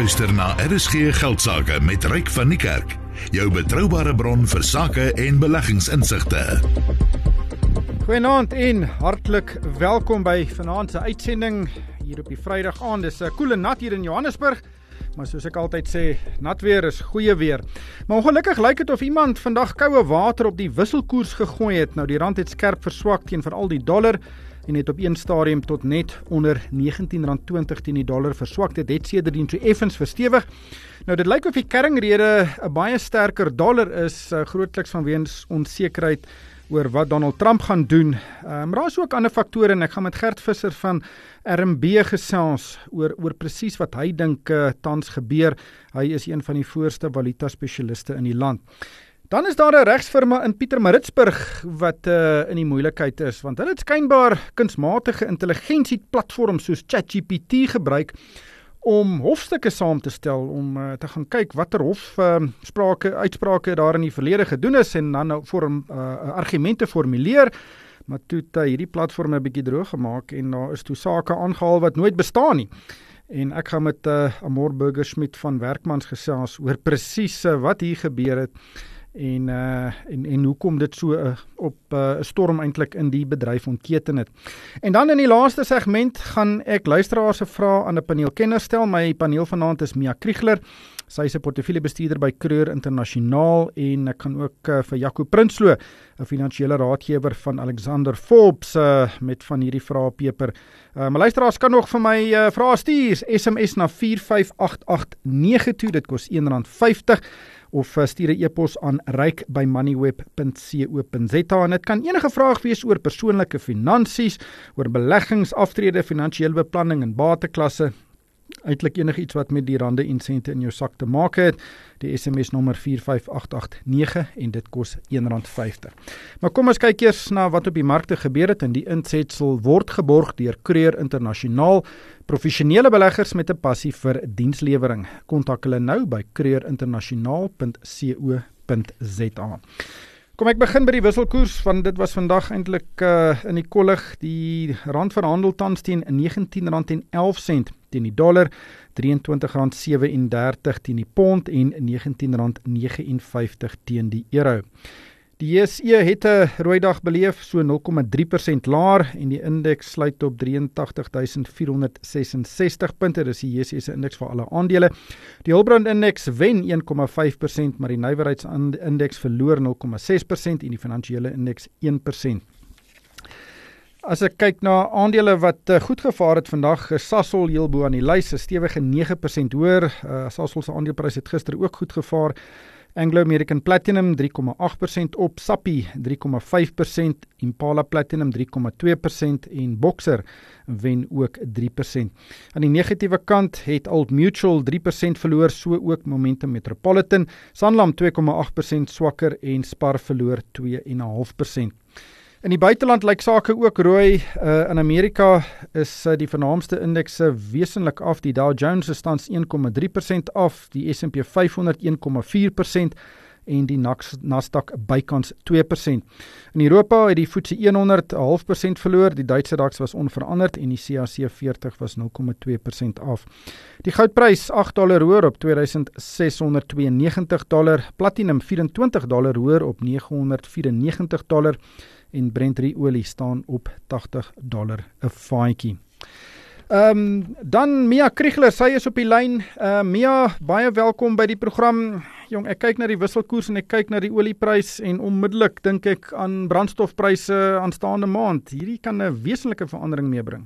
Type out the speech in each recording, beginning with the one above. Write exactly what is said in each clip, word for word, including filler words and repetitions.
luister na R S G Geldsaake met Ryk van die Kerk, jou betroubare bron vir sake en beleggingsinsigte. Goeienaand en hartlik welkom by vanaand se uitsending hier op die Vrydag aand. Dis 'n koele nat hier in Johannesburg, maar soos ek altyd sê, nat weer is goeie weer. Maar ongelukkig lyk dit of iemand vandag koue water op die wisselkoers gegooi het. Nou die rand het skerp verswak teen veral die dollar en het op een stadium tot net onder negentien rand twintig teen die dollar verswak. Dit het sedertdien so effens verstewig. Nou dit lyk of die kernrede 'n baie sterker dollar is, uh, grootliks vanweens onsekerheid oor wat Donald Trump gaan doen. Uh, maar daar is ook ander faktore en ek gaan met Gert Visser van R M B gesels oor, oor presies wat hy dink uh, tans gebeur. Hy is een van die voorste valuta spesialiste in die land. Dan is daar 'n regsfirma in Pietermaritzburg wat uh, in die moeilikheid is, want hulle het skynbaar kunsmatige intelligensie platforms soos ChatGPT gebruik om hofstukke saam te stel, om uh, te gaan kyk watter hofsprake, uh, uitsprake daar in die verlede gedoen is en dan nou vorm, uh, argumente formuleer, maar toe het uh, hierdie platform 'n bietjie droog gemaak en daar is toe sake aangehaal wat nooit bestaan nie. En ek gaan met uh, Amor Burgerschmidt van Werkmans gesels oor presies uh, wat hier gebeur het en uh, en en hoekom dit so uh, op 'n uh, storm eintlik in die bedryf ontketen het. En dan in die laaste segment gaan ek luisteraars se vrae aan 'n paneelkenner stel. My paneel vanaand is Mia Kriegler. Sy is 'n portefeuljebestuurder by Kreur Internasionaal en ek gaan ook uh, vir Jaco Prinsloo, 'n finansiële raadgewer van Alexander Forbes uh, met van hierdie vrae peper. Uh, my luisteraars kan nog vir my uh, vrae stuur, S M S na vier vyf agt agt nege toe, dit kos een rand vyftig. Of stuur 'n e-pos aan ryk by moneyweb punt co punt za en dit kan enige vraag wees oor persoonlike finansies, oor beleggings, aftrede, finansiële beplanning en bateklasse, eintlik enige iets wat met die rande en sente in jou sak te maak het. Die S M S nommer vier vyf agt agt nege en dit kos een rand vyftig. Maar kom ons kyk eers na wat op die markte gebeur het en die insetsel word geborg deur Kreur Internasionaal, professionele beleggers met 'n passie vir dienslewering. Kontak hulle nou by kreur internasionaal punt co punt za. Kom ek begin by die wisselkoers, want dit was vandag eintlik uh, in die kollig. Die rand verhandel tans teen negentien rand en elf sent teen die dollar, drieëntwintig rand sewe en dertig teen die pond en negentien rand nege en vyftig teen die euro. Die J S E het 'n rooi dag beleef, so nul komma drie persent laer en die indeks sluit op drie agt duisend vier honderd ses en sestig punte, dis die J S E se indeks vir alle aandele. Die Hulbron indeks wen een komma vyf persent, maar die nywerheidsindeks verloor nul komma ses persent en die finansiële indeks een persent. As ek kyk na aandele wat uh, goed gevaar het vandag, is Sasol heel bo aan die lys, 'n stewige nege persent hoër. Uh, Sasol se aandeleprys het gister ook goed gevaar. Anglo American Platinum drie komma agt persent op, Sappi drie komma vyf persent, Impala Platinum drie komma twee persent en Boxer wen ook drie persent. Aan die negatiewe kant het Old Mutual drie persent verloor, so ook Momentum Metropolitan, Sanlam twee komma agt persent swakker en Spar verloor twee komma vyf persent. In die buiteland lyk sake ook rooi. Uh, in Amerika is uh, die vernaamste indekse wesenlik af. Die Dow Jones is tans een komma drie persent af, die S en P vyfhonderd een komma vier persent en die Nasdaq bykans twee persent. In Europa het die F T S E honderd een half persent verloor, die Duitse DAX was onveranderd en die C A C veertig was nul komma twee persent af. Die goudprys agt dollar hoër op twee duisend ses honderd tweeënnegentig dollar, platinum vyf-en-twintig dollar hoër op nege honderd vyf-en-negentig dollar en Brent olie staan op tagtig dollar 'n vaatjie. Um, dan Mia Kriegler, sy is op die lyn. Uh, Mia, baie welkom by die program. Jong, ek kyk na die wisselkoers en ek kyk na die olieprys en onmiddellik dink ek aan brandstofpryse aanstaande maand. Hierdie kan 'n wesenlike verandering meebring.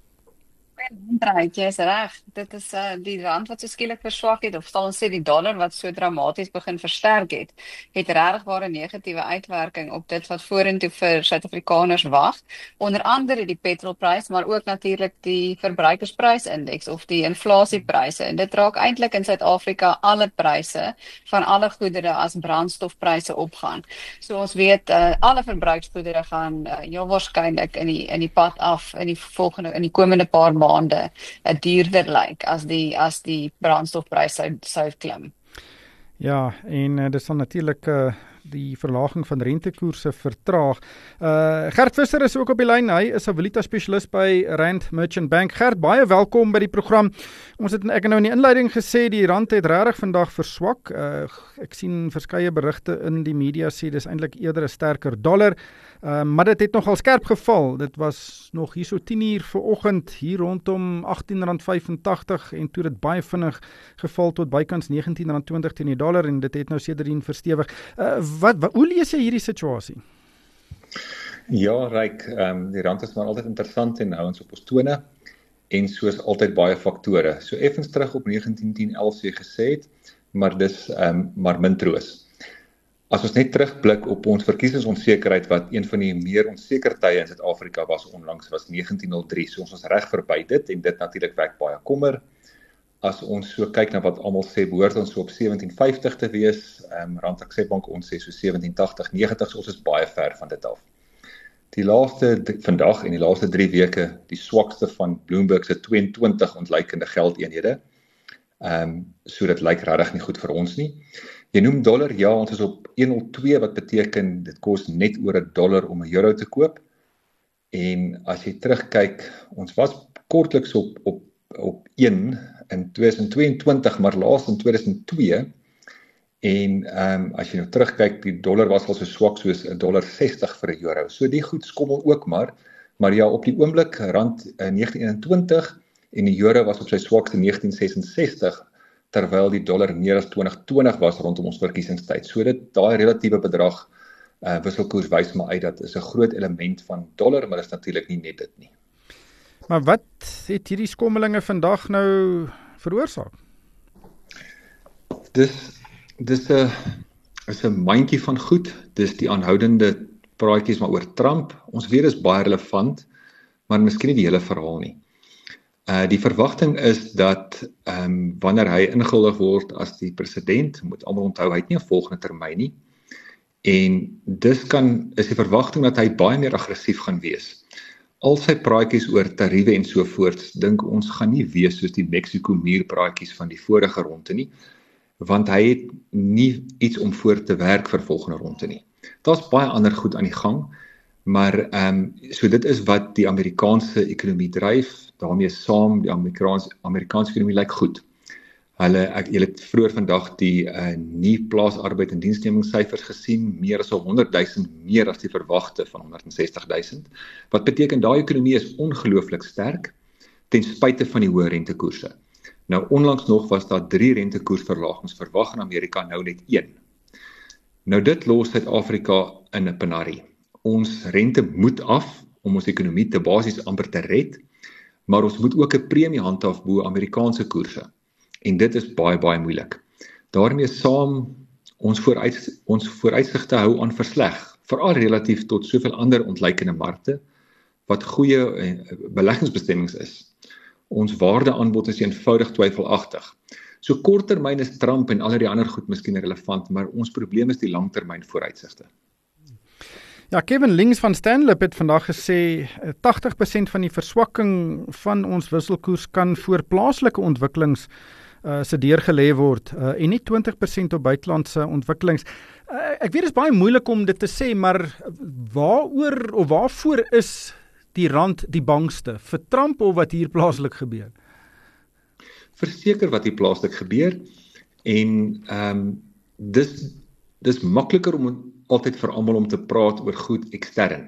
Jy is reg, dit is uh, die rand wat so skielik verswak het, of sal ons sê die dollar wat so dramaties begin versterk het, het regtig 'n negatiewe uitwerking op dit wat vorentoe vir Suid-Afrikaners wag, onder andere die petrolprys, maar ook natuurlik die verbruikersprysindeks of die inflasiepryse, en dit raak eintlik in Suid-Afrika alle pryse van alle goedere as brandstofpryse opgaan. So ons weet, uh, alle verbruiksgoedere gaan uh, ja, waarskynlik in die, in die pad af, in die volgende, in die komende paar maande maande uh, duurder lyk as die as die brandstofprys sou sou klim. Ja, en uh, dit sal natuurlik uh, die verlaging van rentekoerse vertraag. Uh, Gert Visser is ook op die lyn. Hy is 'n valuta spesialist by Rand Merchant Bank. Gert, baie welkom by die program. Ons het ek nou in die inleiding gesê die rand het regtig vandag verswak. Uh, ek sien verskeie berigte in die media sê dis eintlik eerder 'n sterker dollar. Uh, maar dit het nogal skerp geval. Dit was nog hier so tien uur vanoggend hier rondom agttien rand vyfentagtig en toe dit baie vinnig geval tot bykans negentien rand twintig teen die dollar en dit het nou sedertdien verstewig. Uh, wat, wat hoe lees jy hierdie situasie? Ja, Ryk, um, die rand is maar altyd interessant en hou ons op ons tone en soos altyd baie faktore. So effens terug op negentien tien elf soos jy gesê het, maar dis um, maar min troos. As ons net terugblik op ons verkiesingsonsekerheid wat een van die meer onseker tye in Suid-Afrika was onlangs, was negentien nul drie, so ons is reg verby dit en dit natuurlik wek baie kommer. As ons so kyk na wat almal sê, behoort ons so op sewentien vyftig te wees, um, Rand Aksepbank ons sê so sewentien tagtig negentig, so ons is baie ver van dit af. Die laaste vandag en die laaste drie weke, die swakste van Bloomberg se twee en twintig ontleikende geldeenhede. Um, so dit lyk regtig nie goed vir ons nie. Jy noem dollar, ja, ons is op een nul twee, wat beteken, dit kos net oor 'n dollar om 'n euro te koop. En as jy terugkyk, ons was kortliks op, op, op een in twintig tweeëntwintig, maar laas in twee duisend twee. En um, as jy nou terugkyk, die dollar was al so swak soos 'n dollar sestig vir 'n euro. So die goed skommel ook maar, maar ja, op die oomblik rand uh, negentien eenentwintig en die euro was op sy swakste negentien sesensestig, terwyl die dollar meer as twintig twintig was rondom ons verkiesingstyd. So dit, daai relatiewe bedrag, uh, wisselkoers wys maar uit, dat is 'n groot element van dollar, maar is natuurlik nie net dit nie. Maar wat het hierdie skommelinge vandag nou veroorsaak? Dis, dis 'n is 'n mandjie van goed, dis die aanhoudende praatjies maar oor Trump. Ons weet is baie relevant, maar miskien nie die hele verhaal nie. Uh, die verwagting is dat um, wanneer hy ingehuldig word as die president, moet almal onthou, hy het nie 'n volgende termyn nie, en dis kan, is die verwagting dat hy baie meer aggressief gaan wees. Al sy praatjies oor tariewe en so voorts, dink ons gaan nie wees soos die Mexico muur praatjies van die vorige ronde nie, want hy het nie iets om voor te werk vir volgende ronde nie. Daar's baie ander goed aan die gang, maar um, so dit is wat die Amerikaanse ekonomie dryf, daarmee saam die Amerikaanse, Amerikaanse ekonomie lyk goed. Hulle, ek, julle het vroeër vandag die uh, nie plaasarbeid en diensnemingssyfers gesien, meer as honderd duisend, meer as die verwagte van honderd sestig duisend, wat beteken daai ekonomie is ongelooflik sterk, ten spyte van die hoë rentekoerse. Nou onlangs nog was daar drie rentekoersverlagings verwag in Amerika, nou net een. Nou dit los Suid-Afrika in 'n penarie. Ons rente moet af om ons ekonomie te basies amper te red, maar ons moet ook 'n premie handhaaf bo Amerikaanse koerse. En dit is baie baie moeilik. Daarmee saam ons vooruit ons vooruitsigte hou aan versleg, veral relatief tot soveel ander ontleikende markte wat goeie beleggingsbestemmings is. Ons waardeaanbod is eenvoudig twyfelagtig. So korttermyn is Trump en al die ander goed miskien relevant, maar ons probleem is die langtermyn vooruitsigte. Ja, Kevin Links van Stanlip het vandag gesê tagtig persent van die verswakking van ons wisselkoers kan voor plaaslike ontwikkelings uh, se deurgelê word uh, en nie twintig persent op buitelandse ontwikkelings. Uh, ek weet dit is baie moeilik om dit te sê, maar waaroor of waarvoor is die rand die bangste? Vir Trump of wat hier plaaslik gebeur? Verseker wat hier plaaslik gebeur en um, dis, dis makliker om altyd vir almal om te praat oor goed ekstern.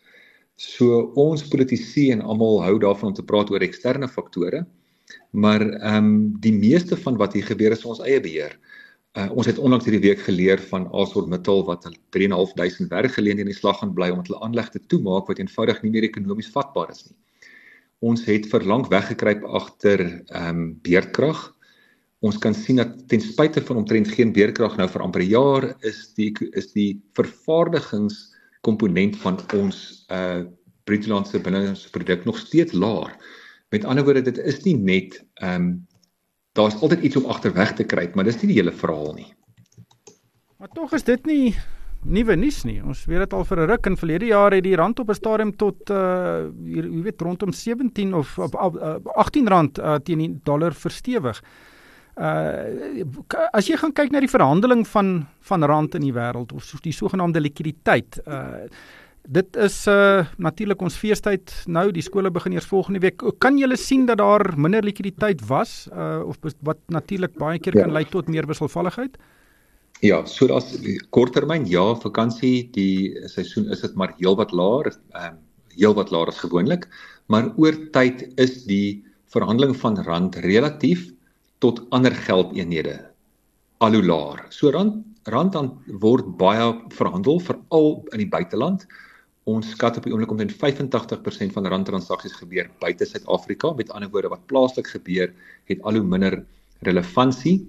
So ons politici en almal hou daarvan om te praat oor eksterne faktore, maar um, die meeste van wat hier gebeur is ons eie beheer. Uh, ons het onlangs hierdie week geleer van ArcelorMittal wat drie en 'n half duisend werkgeleenthede in die slag gaan bly omdat hulle aanlegte toemaak wat eenvoudig nie meer ekonomies vatbaar is nie. Ons het verlang weggekruip agter um, beerdkrag. Ons kan sien dat ten spyte van omtrent geen beerdkrag nou vir amper 'n jaar is die is die vervaardigingskomponent van ons uh, bruto binnelandse produk nog steeds laer. Met ander woorde, dit is nie net um, daar's altyd iets om agterweg te kruip, maar dis nie die hele verhaal nie. Maar tog is dit nie nuwe nuus nie. Ons weet dit al vir 'n ruk. In verlede jaar het die rand op 'n stadium tot uh jy weet rondom sewentien of uh, agttien rand uh, teen die dollar verstewig. Uh, as jy gaan kyk na die verhandeling van, van rand in die wêreld, of die sogenaamde likwiditeit, uh, dit is uh, natuurlik ons feestyd nou, die skole begin eers volgende week. Kan julle sien dat daar minder likwiditeit was, uh, of wat natuurlik baie keer ja. kan lei tot meer wisselvalligheid? Ja, so as korttermyn, ja, vakansie, die seisoen is dit maar heel wat laer, um, heel wat laer as gewoonlik, maar oor tyd is die verhandeling van rand relatief tot ander geldeenhede al hoe laer. So rand, rand dan word baie verhandel, veral in die buiteland. Ons skat op die oomblik omtrent vyfentagtig persent van randtransaksies gebeur buite Suid-Afrika. Met ander woorde, wat plaaslik gebeur, het al hoe minder relevantie.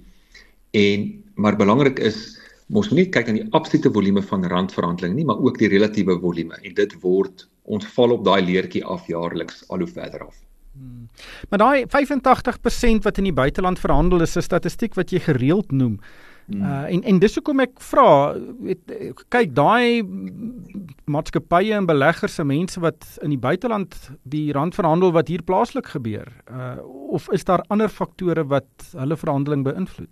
En, maar belangrik is, ons moet nie kyk aan die absolute volume van randverhandeling nie, maar ook die relatiewe volume. En dit word, ons val op daai leertjie af jaarliks al hoe verder af. Hmm. Maar daai vyfentagtig persent wat in die buiteland verhandel is 'n statistiek wat jy gereeld noem. Hmm. Uh, en, en dis hoekom ek vra, weet, kyk, daai maatskappye en beleggers se mense wat in die buiteland die rand verhandel wat hier plaaslik gebeur, uh, of is daar ander faktore wat hulle verhandeling beïnvloed?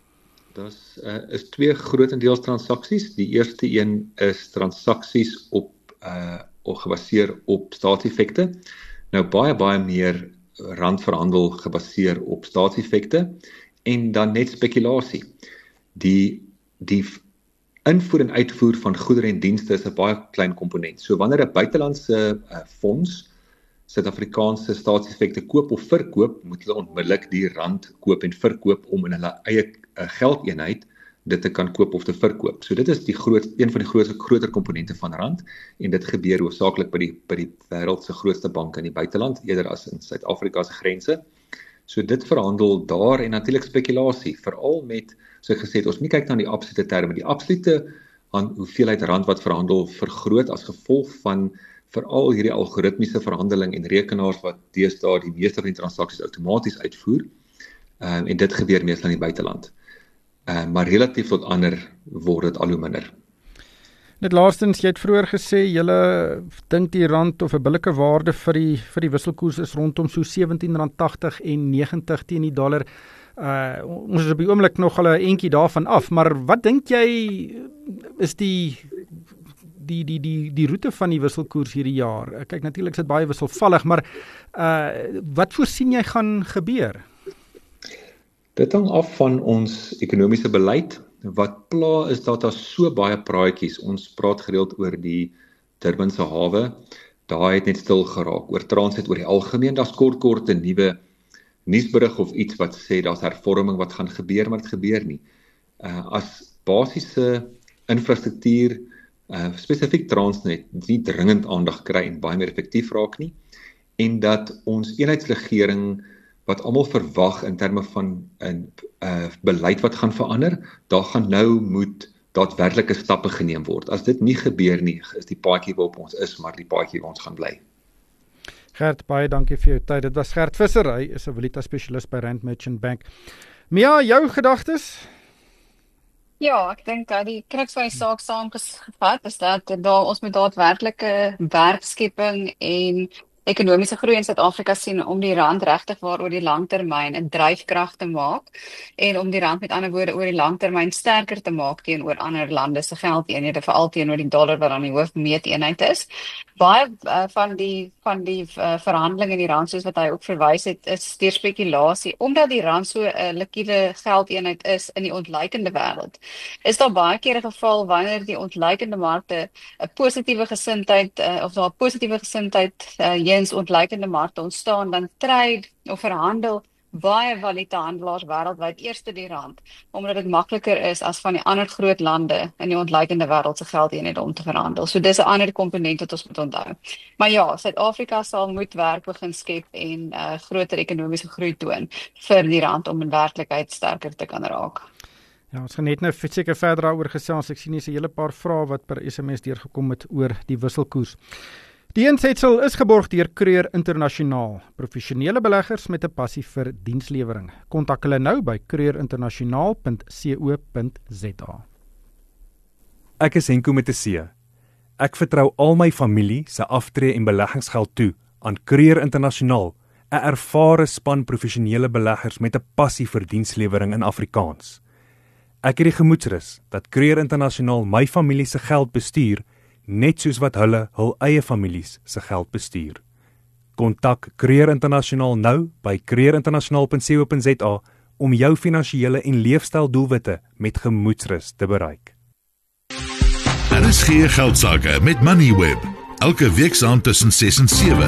Dit uh, is twee grootendeels transaksies. Die eerste een is transaksies op uh, of gebaseer op staatseffekte. Nou baie baie meer randverhandel gebaseer op staatseffekte en dan net spekulasie. Die die invoer en uitvoer van goedere en dienste is 'n baie klein komponent. So wanneer 'n buitelandse uh, fonds Suid-Afrikaanse staatseffekte koop of verkoop, moet hulle onmiddellik die rand koop en verkoop om in hulle eie uh, geldeenheid dit te kan koop of te verkoop. So dit is die groot een van die grootste groter komponente van rand en dit gebeur hoofsaaklik by die by die wêreld se grootste banke in die buiteland eerder as in Suid-Afrika se grense. So dit verhandel daar en natuurlik spekulasie, veral met, so ek gesê het, ons nie kyk na die absolute terme, die absolute aan hoeveelheid rand wat verhandel vergroot as gevolg van veral hierdie algoritmiese verhandeling en rekenaars wat deesdae die meeste van die transaksies outomaties uitvoer. Um, en dit gebeur meestal in die buiteland. Um, maar relatief tot ander word dit al hoe minder. Net laastens, jy het vroeër gesê, julle dink die rand of 'n billike waarde vir die vir die wisselkoers is rondom so sewentien rand tagtig en negentig teen die dollar. Uh, ons is op die oomblik nog al 'n entjie daarvan af, maar wat dink jy is die die die die die roete van die wisselkoers hierdie jaar? Kyk, natuurlik is dit baie wisselvallig, maar uh, wat voorsien jy gaan gebeur? Dit hang af van ons ekonomiese beleid. Wat pla is dat daar so baie praatjies, ons praat gereeld oor die Durbanse hawe, daar het net stil geraak, oor Transnet oor die algemeen, daar's kort kort 'n nuwe nuusberig of iets wat sê daar's hervorming wat gaan gebeur, maar dit gebeur nie. Uh, as basiese infrastruktuur, uh, spesifiek Transnet, nie dringend aandag kry en baie meer effektief raak nie, en dat ons eenheidsregering wat almal verwag in terme van 'n uh, beleid wat gaan verander, daar gaan nou moet daadwerklike stappe geneem word. As dit nie gebeur nie, is die paadjie waarop ons is, maar die paadjie waar ons gaan bly. Gert, baie dankie vir jou tyd. Dit was Gert Visser, hy is 'n valuta spesialist by Rand Merchant Bank. Mia, jou gedagtes? Ja, ek dink dat die kruks van die saak saamgevat is dat daar ons met daadwerklike werkskepping en ekonomiese groei in Suid-Afrika sien om die rand regtig waar oor die langtermyn 'n dryfkrag te maak en om die rand met ander woorde oor die langtermyn sterker te maak teenoor ander lande se geldeenhede, veral teenoor die dollar wat dan die hoofmeeteenheid is. Baie uh, van die van die uh, verhandelinge in die rand soos wat hy ook verwys het, is deur spekulasie omdat die rand so 'n uh, likwide geldeenheid is in die ontleikende wêreld. Is daar baie keer 'n geval wanneer die ontleikende markte 'n positiewe gesindheid uh, of daar 'n positiewe gesindheid uh, eens ontleikende markte ontstaan, dan trade of verhandel baie valutahandelaars wêreldwyd eerste die rand, omdat dit makliker is as van die ander groot lande in die ontleikende wêreld se geldeenhede om te verhandel. So dis 'n ander komponent wat ons moet onthou. Maar ja, Suid-Afrika sal moet werk begin skep en uh, groter ekonomiese groei toon vir die rand om in werklikheid sterker te kan raak. Ja, ons gaan net nou seker verder daaroor gesels. Ek sien hier's 'n hele paar vrae wat per S M S deurgekom het oor die wisselkoers. Die insetsel is geborg deur Creer Internasionaal, professionele beleggers met 'n passie vir dienslewering. Kontak hulle nou by creer internasionaal punt co punt za. Ek is Henko met 'n C. Ek vertrou al my familie se aftree en beleggingsgeld toe aan Creer Internasionaal. 'n ervare span professionele beleggers met 'n passie vir dienslewering in Afrikaans. Ek het die gemoedsrus dat Creer Internasionaal my familie se geld bestuur, net soos wat hulle hul eie families se geld bestuur. Kontak Creer Internasionaal nou by creer internasionaal punt co punt za om jou finansiële en leefstyldoelwitte met gemoedsrus te bereik. Daar is geen geldsaake met Moneyweb, elke week saam tussen ses en sewe.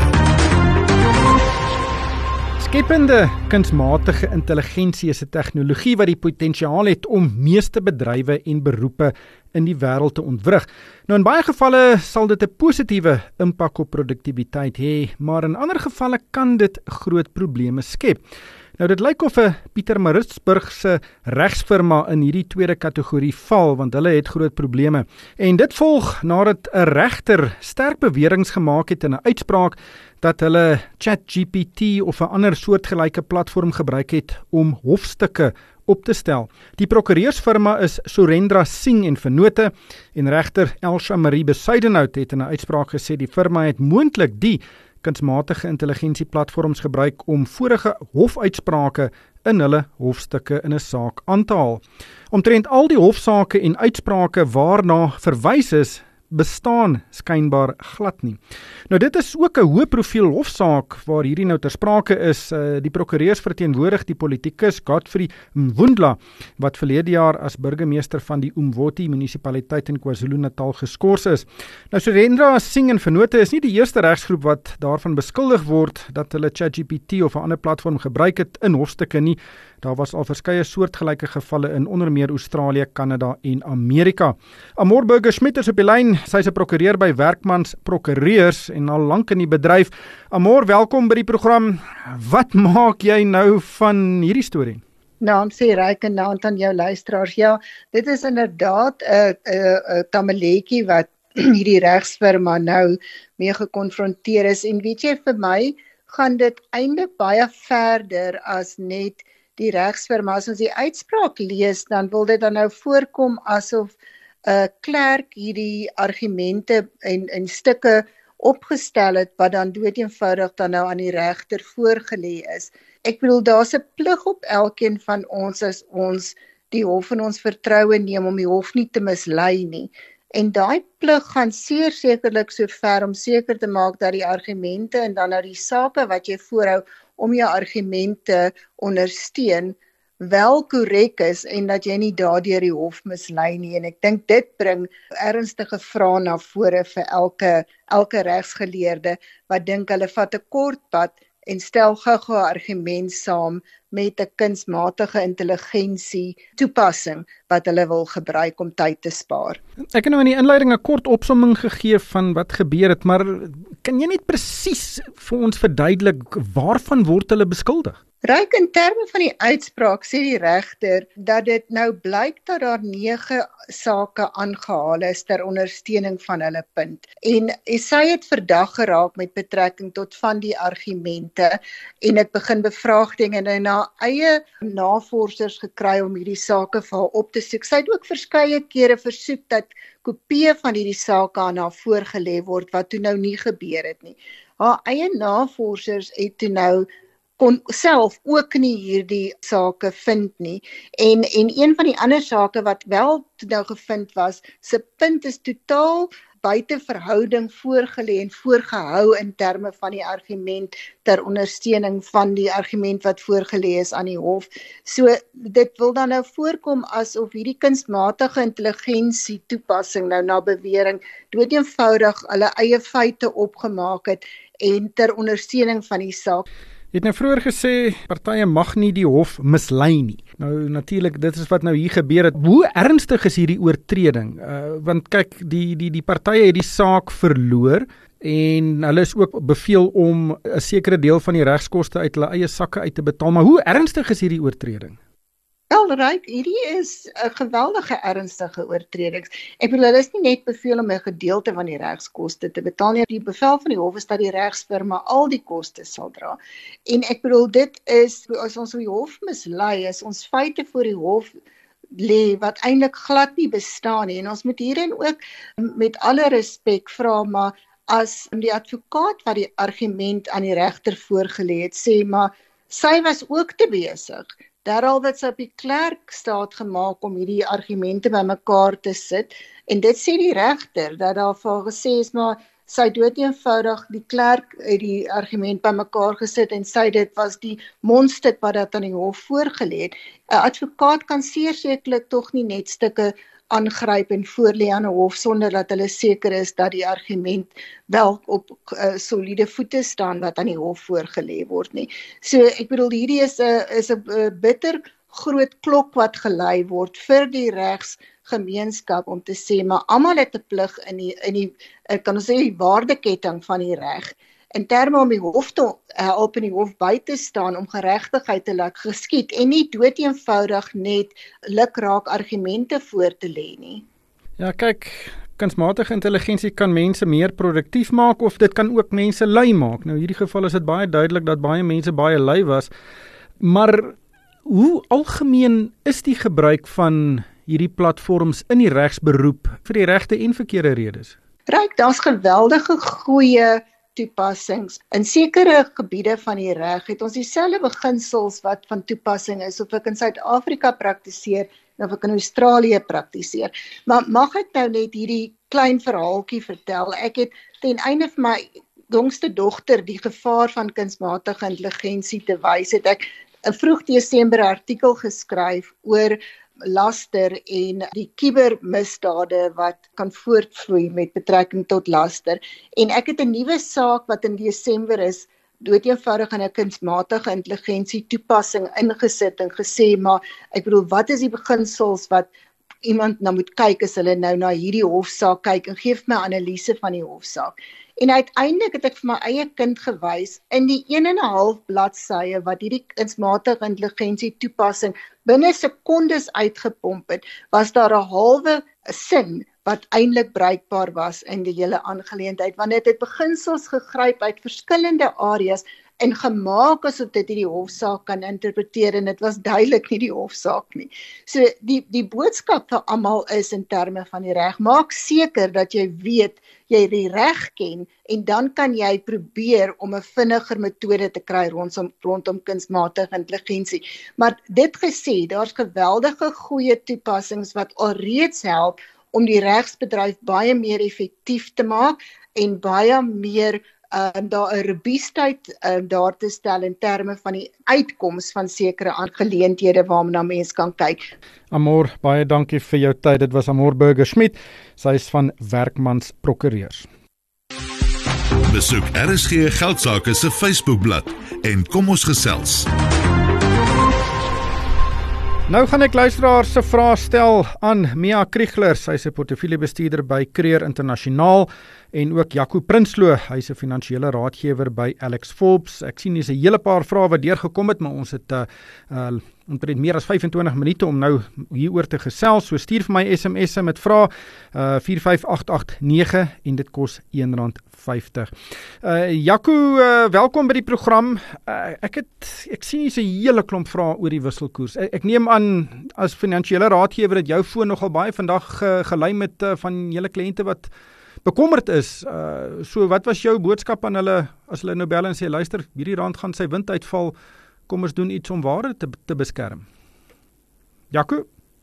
Skepende kunsmatige intelligensie is 'n tegnologie wat die potensiaal het om meeste bedrywe en beroepe in die wêreld te ontwrig. Nou in baie gevalle sal dit 'n positiewe impak op produktiwiteit hê, maar in ander gevalle kan dit groot probleme skep. Nou dit lyk of 'n Pietermaritzburg se regsfirma in hierdie tweede kategorie val, want hulle het groot probleme. En dit volg nadat 'n regter sterk beweringe gemaak het in 'n uitspraak dat hulle ChatGPT of 'n ander soortgelyke platform gebruik het om hofstukke op te stel. Die prokureursfirma is Surendra Singh en Vennote en regter Elsha Marie Besuidenhout het in 'n uitspraak gesê die firma het moontlik die kunsmatige intelligensie platforms gebruik om vorige hofuitsprake in hulle hofstukke in 'n saak aan te haal. Omtrent al die hofsaake en uitsprake waarna verwys is, bestaan skynbaar glad nie. Nou dit is ook 'n hoë profiel hofsaak waar hierdie nou ter sprake is. Uh, die prokureurs verteenwoordig die politikus Godfrey Mvundla wat verlede jaar as burgemeester van die Umvoti munisipaliteit in KwaZulu-Natal geskort is. Nou Surendra Singh en Vennote is nie die eerste regsgroep wat daarvan beskuldig word dat hulle ChatGPT of 'n ander platform gebruik het in hofstukke nie. Daar was al verskeie soortgelyke gevalle in onder meer Australië, Kanada en Amerika. Amor Burger-Schmidt is op die lyn. Sy is 'n prokureur by Werkmans Prokureurs en al lank in die bedryf. Amor, welkom by die program. Wat maak jy nou van hierdie storie? Naam sê ryk en naam aan jou luisteraars. Ja, dit is inderdaad 'n 'n 'n tamaletjie wat hierdie regsfirma nou mee gekonfronteer is. En weet jy, vir my gaan dit eintlik baie verder as net die regsfirma. As ons die uitspraak lees, dan wil dit dan nou voorkom asof 'n uh, klerk hierdie argumente en, en stukke opgestel het, wat dan doeteenvoudig dan nou aan die regter voorgelê is. Ek bedoel, daar's 'n plig op elkeen van ons as ons die hof in ons vertroue neem om die hof nie te mislei nie. En daai plig gaan seer sekerlik so ver om seker te maak dat die argumente en dan nou die sake wat jy voorhou om jou argumente ondersteun, wel korrek is en dat jy nie daardeur die hof mislei nie. En ek dink dit bring ernstige vrae na vore vir elke elke regsgeleerde wat dink hulle vat 'n kort pad en stel gou-gou 'n argument saam met 'n kunsmatige intelligensie toepassing wat hulle wil gebruik om tyd te spaar. Ek het nou in die inleiding 'n kort opsomming gegee van wat gebeur het, maar kan jy net presies vir ons verduidelik waarvan word hulle beskuldig? Ryk, in terme van die uitspraak sê die regter dat dit nou blyk dat daar nege sake aangehaal is ter ondersteuning van hulle punt. En sy het verdag geraak met betrekking tot van die argumente en het begin bevraagding en hy na eie navorsers gekry om hierdie sake vir haar op te soek. Sy het ook verskeie kere versoek dat kopieë van hierdie sake aan haar voorgelê word, wat toe nou nie gebeur het nie. Haar eie navorsers het toe nou kon self ook nie hierdie sake vind nie. En en een van die ander sake wat wel nou gevind was, se punt is totaal buite verhouding voorgelê en voorgehou in terme van die argument ter ondersteuning van die argument wat voorgelê is aan die hof. So dit wil dan nou voorkom asof hierdie kunsmatige intelligensie toepassing nou na bewering doeteenvoudig hulle eie feite opgemaak het en ter ondersteuning van die saak. Jy het nou vroeër gesê, partye mag nie die hof mislei nie. Nou natuurlik, dit is wat nou hier gebeur het. Hoe ernstig is hierdie oortreding? Uh, want kyk, die die die partye het die saak verloor en hulle is ook beveel om 'n sekere deel van die regskoste uit hulle eie sakke uit te betaal. Maar hoe ernstig is hierdie oortreding? Wel, Ryk, hierdie is 'n geweldige ernstige oortreding. Ek bedoel, hulle is nie net beveel om 'n gedeelte van die regskoste te betaal nie. Die bevel van die hof is dat die regsfirma al die koste sal dra. En ek bedoel, dit is, as ons die hof mislei, is ons feite voor die hof lê wat eintlik glad nie bestaan nie. En ons moet hierin ook met alle respek vra, maar as die advokaat wat die argument aan die regter voorgelê het, sê maar sy was ook te besig. Derhalwe het sy op die klerk staat gemaak om hierdie argumente bymekaar te sit, en dit sê die regter, dat daar vir gesê is, maar sy dood eenvoudig die klerk het die argument bymekaar gesit, en sy dit was die mondstuk wat dat aan die hof voorgelê het. 'n Advokaat kan sekerlik tog nie net stukke aangryp en voorlê aan 'n hof sonder dat hulle seker is dat die argument wel op uh, soliede voete staan wat aan die hof voorgelê word nie. So ek bedoel hierdie is 'n is 'n bitter groot klok wat gelei word vir die regsgemeenskap om te sê maar almal het 'n plig in die in die kan ons sê die waardeketting van die reg. In terme om die hof te help in die hof by te staan om geregtigheid te laat geskied en nie dood eenvoudig net lukraak argumente voor te lê nie. Ja, kyk, kunsmatige intelligensie kan mense meer produktief maak of dit kan ook mense lui maak. Nou in hierdie geval is dit baie duidelik dat baie mense baie lui was. Maar hoe algemeen is die gebruik van hierdie platforms in die regsberoep vir die regte en verkeerde redes? Ryk, daar's geweldige goeie toepassings. In sekere gebiede van die reg het ons dieselfde beginsels wat van toepassing is of ek in Suid-Afrika praktiseer of ek in Australië praktiseer. Maar mag ek nou net hierdie klein verhaaltjie vertel? Ek het ten einde vir my jongste dogter die gevaar van kunsmatige intelligensie te wys, het ek 'n vroeg Desember artikel geskryf oor laster en die kubermisdade wat kan voortvloei met betrekking tot laster. En ek het 'n nuwe saak wat in Desember is, dood eenvoudig in 'n kunsmatige intelligensie toepassing ingesit en gesê, maar ek bedoel, wat is die beginsels wat iemand nou moet kyk as hulle nou na hierdie hofsaak kyk en geef my analise van die hofsaak. En uiteindelik het ek vir my eie kind gewys in die een en 'n half bladsye wat hierdie kunsmatige intelligensie toepassing binne sekondes uitgepomp het, was daar 'n halwe sin wat eintlik bruikbaar was in die hele aangeleentheid, want dit het beginsels gegryp uit verskillende areas en gemaak asof dit die hofsaak kan interpreteer, en dit was duidelik nie die hofsaak nie. So die, die boodskap vir almal is in terme van die reg, maak seker dat jy weet, jy die reg ken, en dan kan jy probeer om 'n vinniger metode te kry rondom, rondom kunsmatige intelligensie. Maar dit gesê, daar's geweldige goeie toepassings wat alreeds help om die regsbedryf baie meer effektief te maak en baie meer Um, daar 'n robuustheid um, daar te stel in terme van die uitkoms van sekere aangeleenthede waarna mense kan kyk. Amor, baie dankie vir jou tyd. Dit was Amor Burger-Schmidt. Sy is van Werkmans Prokureurs. Besoek R S G Geldsaake se Facebookblad en kom ons gesels. Nou gaan ek luisteraars se vrae stel aan Mia Kriegler, sy is 'n portefeuljebestuurder by Creer Internasionaal, en ook Jaco Prinsloo, hy is 'n finansiële raadgewer by Alex Forbes. Ek sien hier's 'n hele paar vrae wat deurgekom het, maar ons het uh, uh, omtrent meer as vyf en twintig minute om nou hieroor te gesels. So stuur vir my S M S'e met vrae uh, vier vyf agt agt nege en dit kos een rand vyftig. Uh, Jaco, uh, welkom by die program. Uh, ek het ek sien hier's 'n hele klomp vrae oor die wisselkoers. Ek, ek neem aan as finansiële raadgewer het jou foon nogal baie vandag uh, gelei met uh, van julle kliënte wat bekommerd is. Uh, so wat was jou boodskap aan hulle as hulle nou bel en sê, luister, hierdie rand gaan sy wind uitval, kom ons doen iets om waarde te, te beskerm. Jaco?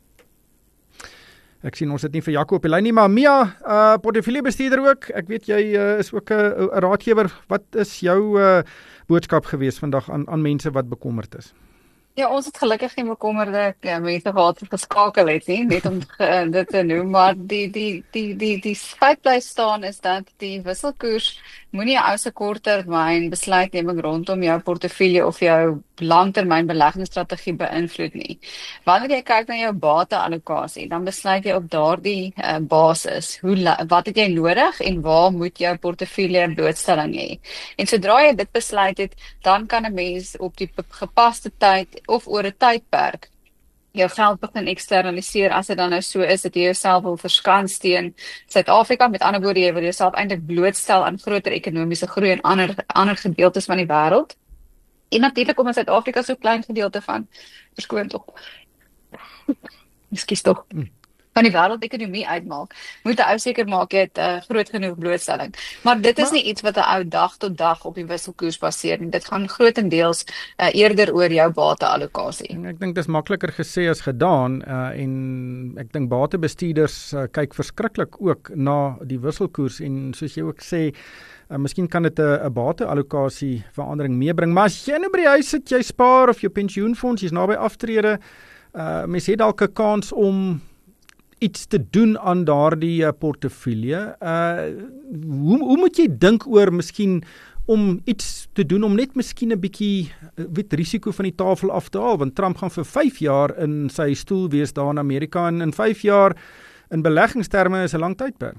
Ek sien ons het nie vir Jaco op die lyn nie, maar Mia, uh, portefeuljebestuurder ook, ek weet jy uh, is ook 'n uh, raadgewer. Wat is jou uh, boodskap gewees vandag aan, aan mense wat bekommerd is? Ja, ons het gelukkig nie bekommerde ja, mense gehad wat geskakel het nie, net om uh, dit te noem, maar die die die die die feit bly staan is dat die wisselkoers moenie 'n ou se korttermyn besluitneming rondom jou portefeulje of jou langtermyn beleggingsstrategie beïnvloed nie. Wanneer jy kyk na jou bateallokasie, dan besluit jy op daardie uh, basis, hoe wat het jy nodig en waar moet jou portefeulje blootstelling hê. En sodra jy dit besluit het, dan kan 'n mens op die gepaste tyd of oor 'n tydperk jou geld begin externaliseer as dit dan nou so is dat jy jouself wil verskans teen Suid-Afrika. Met ander woorde, jy wil jouself eintlik blootstel aan groter ekonomiese groei in ander ander gedeeltes van die wêreld. En natuurlik om in Suid-Afrika so klein gedeelte van verskoon tog. Ekskuus tog. van die wêreldekonomie uitmaak, moet 'n ou seker maak jy het 'n uh, groot genoeg blootstelling. Maar dit is Maar- nie iets wat 'n ou dag tot dag op die wisselkoers baseer nie. Dit gaan grootendeels uh, eerder oor jou bateallokasie. Ek dink dis makliker gesê as gedaan uh, en ek dink batebestuurders uh, kyk verskriklik ook na die wisselkoers en soos jy ook sê, uh, miskien kan dit 'n 'n bateallokasie verandering meebring. Maar as jy nou by die huis sit, jy spaar of jou pensioenfonds, jy's naby aftrede, uh, mens het dalk 'n kans om iets te doen aan daardie uh, portefeulje. Uh, hoe, hoe moet jy dink oor miskien om iets te doen om net miskien 'n bietjie weet risiko van die tafel af te haal, want Trump gaan vir vyf jaar in sy stoel wees daar in Amerika en in vyf jaar in beleggingsterme is 'n lang tydperk.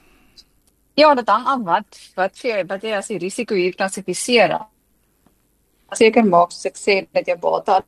Ja, dit hang af wat wat jy wat jy as die risiko hier klassifiseer. Seker maak soos ek sê dat jou bate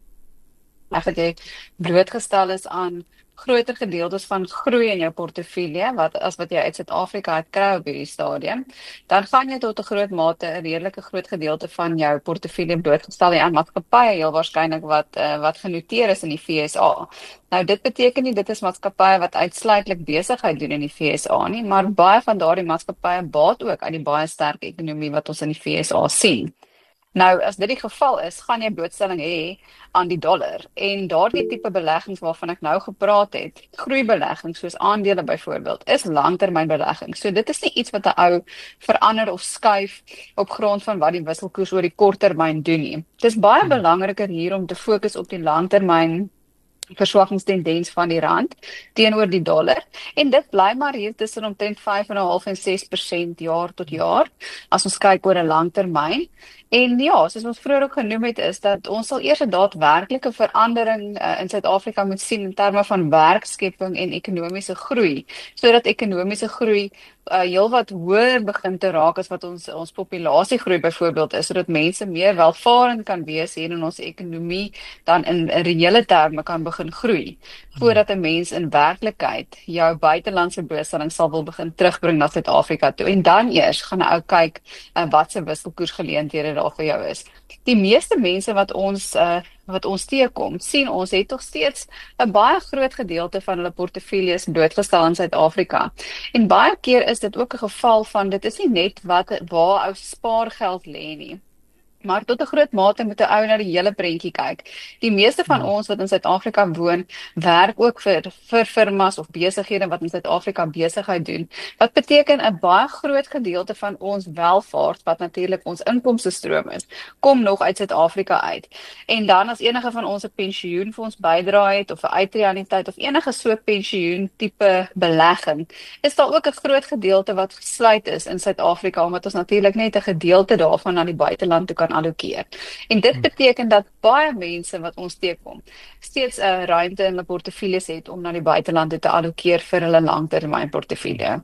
dat jy blootgestel is aan groter gedeeltes van groei in jou portefeulje wat as wat jy uit Suid-Afrika het kry op hierdie stadium, dan gaan jy tot 'n groot mate 'n redelike groot gedeelte van jou portefeulje blootgestel aan maatskappye heel waarskynlik wat uh, wat genoteer is in die V S A. Nou dit beteken nie dit is maatskappye wat uitsluitlik besigheid doen in die V S A nie, maar baie van daardie maatskappye baat ook uit die baie sterk ekonomie wat ons in die V S A sien. Nou, as dit die geval is, gaan jy blootstelling hê aan die dollar en daardie tipe beleggings waarvan ek nou gepraat het, groeibeleggings soos aandele byvoorbeeld, is langtermynbeleggings. So dit is nie iets wat 'n ou verander of skuif op grond van wat die wisselkoers oor die korttermyn doen nie. Dit is baie belangriker hier om te fokus op die langtermyn verswakkingstendens van die rand teenoor die dollar en dit bly maar hier tussen omtrent vyf komma vyf en ses persent jaar tot jaar as ons kyk oor 'n langtermyn. En ja, soos ons vroeër ook genoem het, is dat ons sal eers 'n daadwerklike verandering uh, in Suid-Afrika moet sien in terme van werkskepping en ekonomiese groei, sodat ekonomiese groei uh, heelwat hoër begin te raak as wat ons ons populasiegroei byvoorbeeld is, sodat mense meer welvarend kan wees hier in ons ekonomie dan in, in reële terme kan begin groei, voordat 'n mens in werklikheid jou buitelandse blootstelling sal wil begin terugbring na Suid-Afrika toe. En dan eers gaan 'n ou kyk uh, wat se wisselkoersgeleenthede daar vir jou is. Die meeste mense wat ons uh, wat ons teekom, sien ons het tog steeds 'n baie groot gedeelte van hulle portefeuilles blootgestel in Suid-Afrika. En baie keer is dit ook 'n geval van dit is nie net wat waar ou spaargeld lê nie. Maar tot 'n groot mate moet 'n ou na die hele prentjie kyk. Die meeste van ja. ons wat in Suid-Afrika woon, werk ook vir vir firmas of besighede wat in Suid-Afrika besigheid doen. Wat beteken 'n baie groot gedeelte van ons welvaart, wat natuurlik ons inkomste stroom is, kom nog uit Suid-Afrika uit. En dan as enige van ons 'n pensioenfonds bydra het of 'n uitreaniteit of enige so pensioen tipe belegging, is daar ook 'n groot gedeelte wat gesluit is in Suid-Afrika omdat ons natuurlik net 'n gedeelte daarvan na die buiteland toe kan allokeer. En dit beteken dat baie mense wat ons teekom, steeds 'n uh, ruimte in hulle portefeuilles het om na die buiteland te allokeer vir hulle langtermynportefeulje.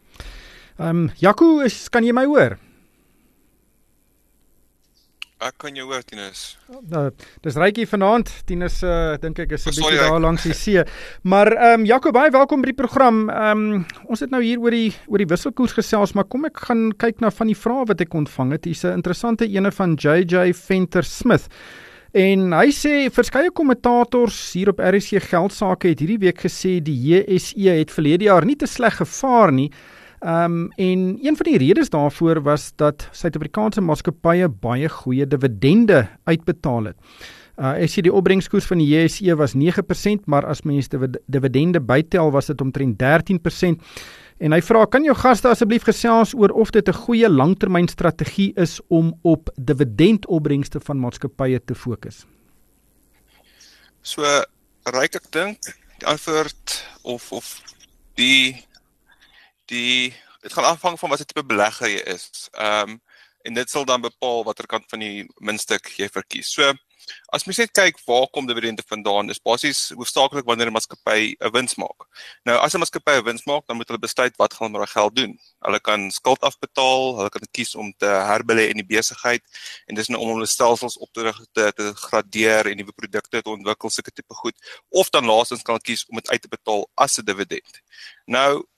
Ehm um, Jaco, is kan jy my hoor? Ek kan jou hoor, Tinus. Nou, dis Rykie vanaand. Tinus uh, dink ek is 'n Oh, bietjie sorry, daar langs die see. Maar ehm um, Jaco, baie welkom by die program. Ehm um, ons het nou hier oor die oor die wisselkoers gesels, maar kom ek gaan kyk na van die vrae wat ek ontvang het. Hier's 'n interessante ene van J J Venter Smith. En hy sê verskeie kommentators hier op R S C Geldsaake het hierdie week gesê die J S E het verlede jaar nie te sleg gevaar nie. Um, en een van die redes daarvoor was dat Suid-Afrikaanse maatskappye baie goeie dividende uitbetaal het. Uh, ek sê die opbrengskoers van die J S E was nege persent, maar as mens dividende bytel was dit omtrent dertien persent. En hy vra, kan jou gaste asseblief gesels oor of dit 'n goeie langtermynstrategie is om op dividendopbrengste van maatskappye te fokus? So, Ryk, ek dink die antwoord of of die die dit gaan afhang van wat 'n tipe belegger jy is. Ehm um, en dit sal dan bepaal watter kant van die muntstuk jy verkies. So, as mens net kyk waar kom dividende vandaan, is basies hoofsaaklik wanneer 'n maatskappy 'n wins maak. Nou, as 'n maatskappy 'n wins maak, dan moet hulle besluit wat gaan met daai geld doen. Hulle kan skuld afbetaal, hulle kan kies om te herbelê in die besigheid en dis nou om hulle stelsels op te, te, te gradeer en nuwe produkte te ontwikkel, sulke tipe goed, of dan laastens kan kies om dit uit te betaal as 'n dividend. Nou,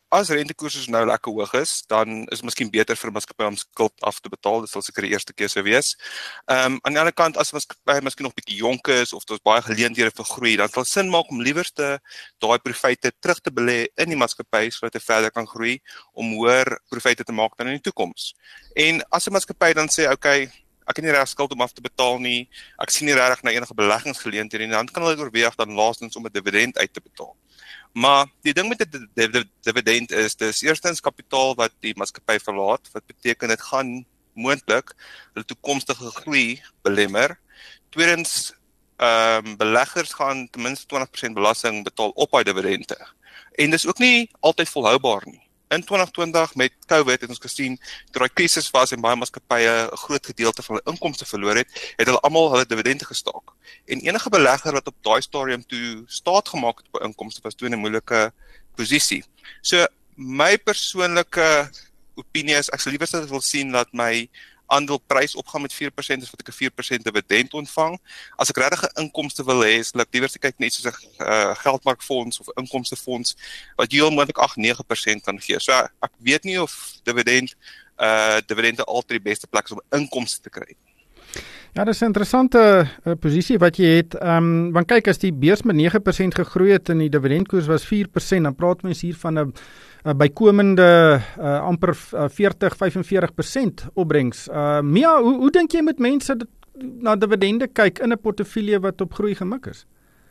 as rentekoerse nou lekker hoog is, dan is het miskien beter vir 'n maatskappy om skuld af te betaal. Dit sal seker die eerste keuse wees. Um, aan die ander kant, as 'n maatskappy miskien nog 'n bietjie jonk is of daar's baie geleenthede vir groei, dan sal sin maak om liewerste daai profite terug te belê in die maatskappy sodat hy verder kan groei om hoër profite te maak dan in die toekoms. En as 'n maatskappy dan sê, okay, ek het nie reg skuld om af te betaal nie, ek sien nie regtig na enige beleggingsgeleenthede nie, dan kan hulle oorweeg dan laastens om 'n dividend uit te betaal. Maar die ding met die dividend is, dis eerstens kapitaal wat die maatskappy verlaat, wat beteken dit gaan moontlik hulle toekomstige groei belemmer. Tweedens, um, beleggers gaan ten minste twintig persent belasting betaal op daai dividende. En dis ook nie altyd volhoubaar nie. In twintig twintig met COVID het ons gesien, toe daai krisis was en baie maatskappye 'n groot gedeelte van hulle inkomste verloor het, het hulle almal hulle dividende gestaak. En enige belegger wat op daai stadium toe staat gemaak het op inkomste was toe in 'n moeilike posisie. So my persoonlike opinie is, ek sal liewer wil sien dat my aandeleprys opgaan met vier persent as wat ek 'n vier persent dividend ontvang. As ek regtig 'n inkomste wil hê, sal ek liewer kyk net soos 'n uh, geldmarkfonds of 'n inkomstefonds wat heel moontlik agt nege persent kan gee. So ek weet nie of dividend uh dividende altyd die beste plek is om inkomste te kry. Ja, dis 'n interessante uh, posisie wat jy het. Ehm um, want kyk, as die beurs met nege persent gegroei het en die dividendkoers was vier persent, dan praat mens hier van 'n Uh, bykomende uh, amper uh, veertig, vyf en veertig persent opbrengs. Uh, Mia, hoe, hoe dink jy met mense dat, na dividende kyk in 'n portefeulje wat op groei gemik is?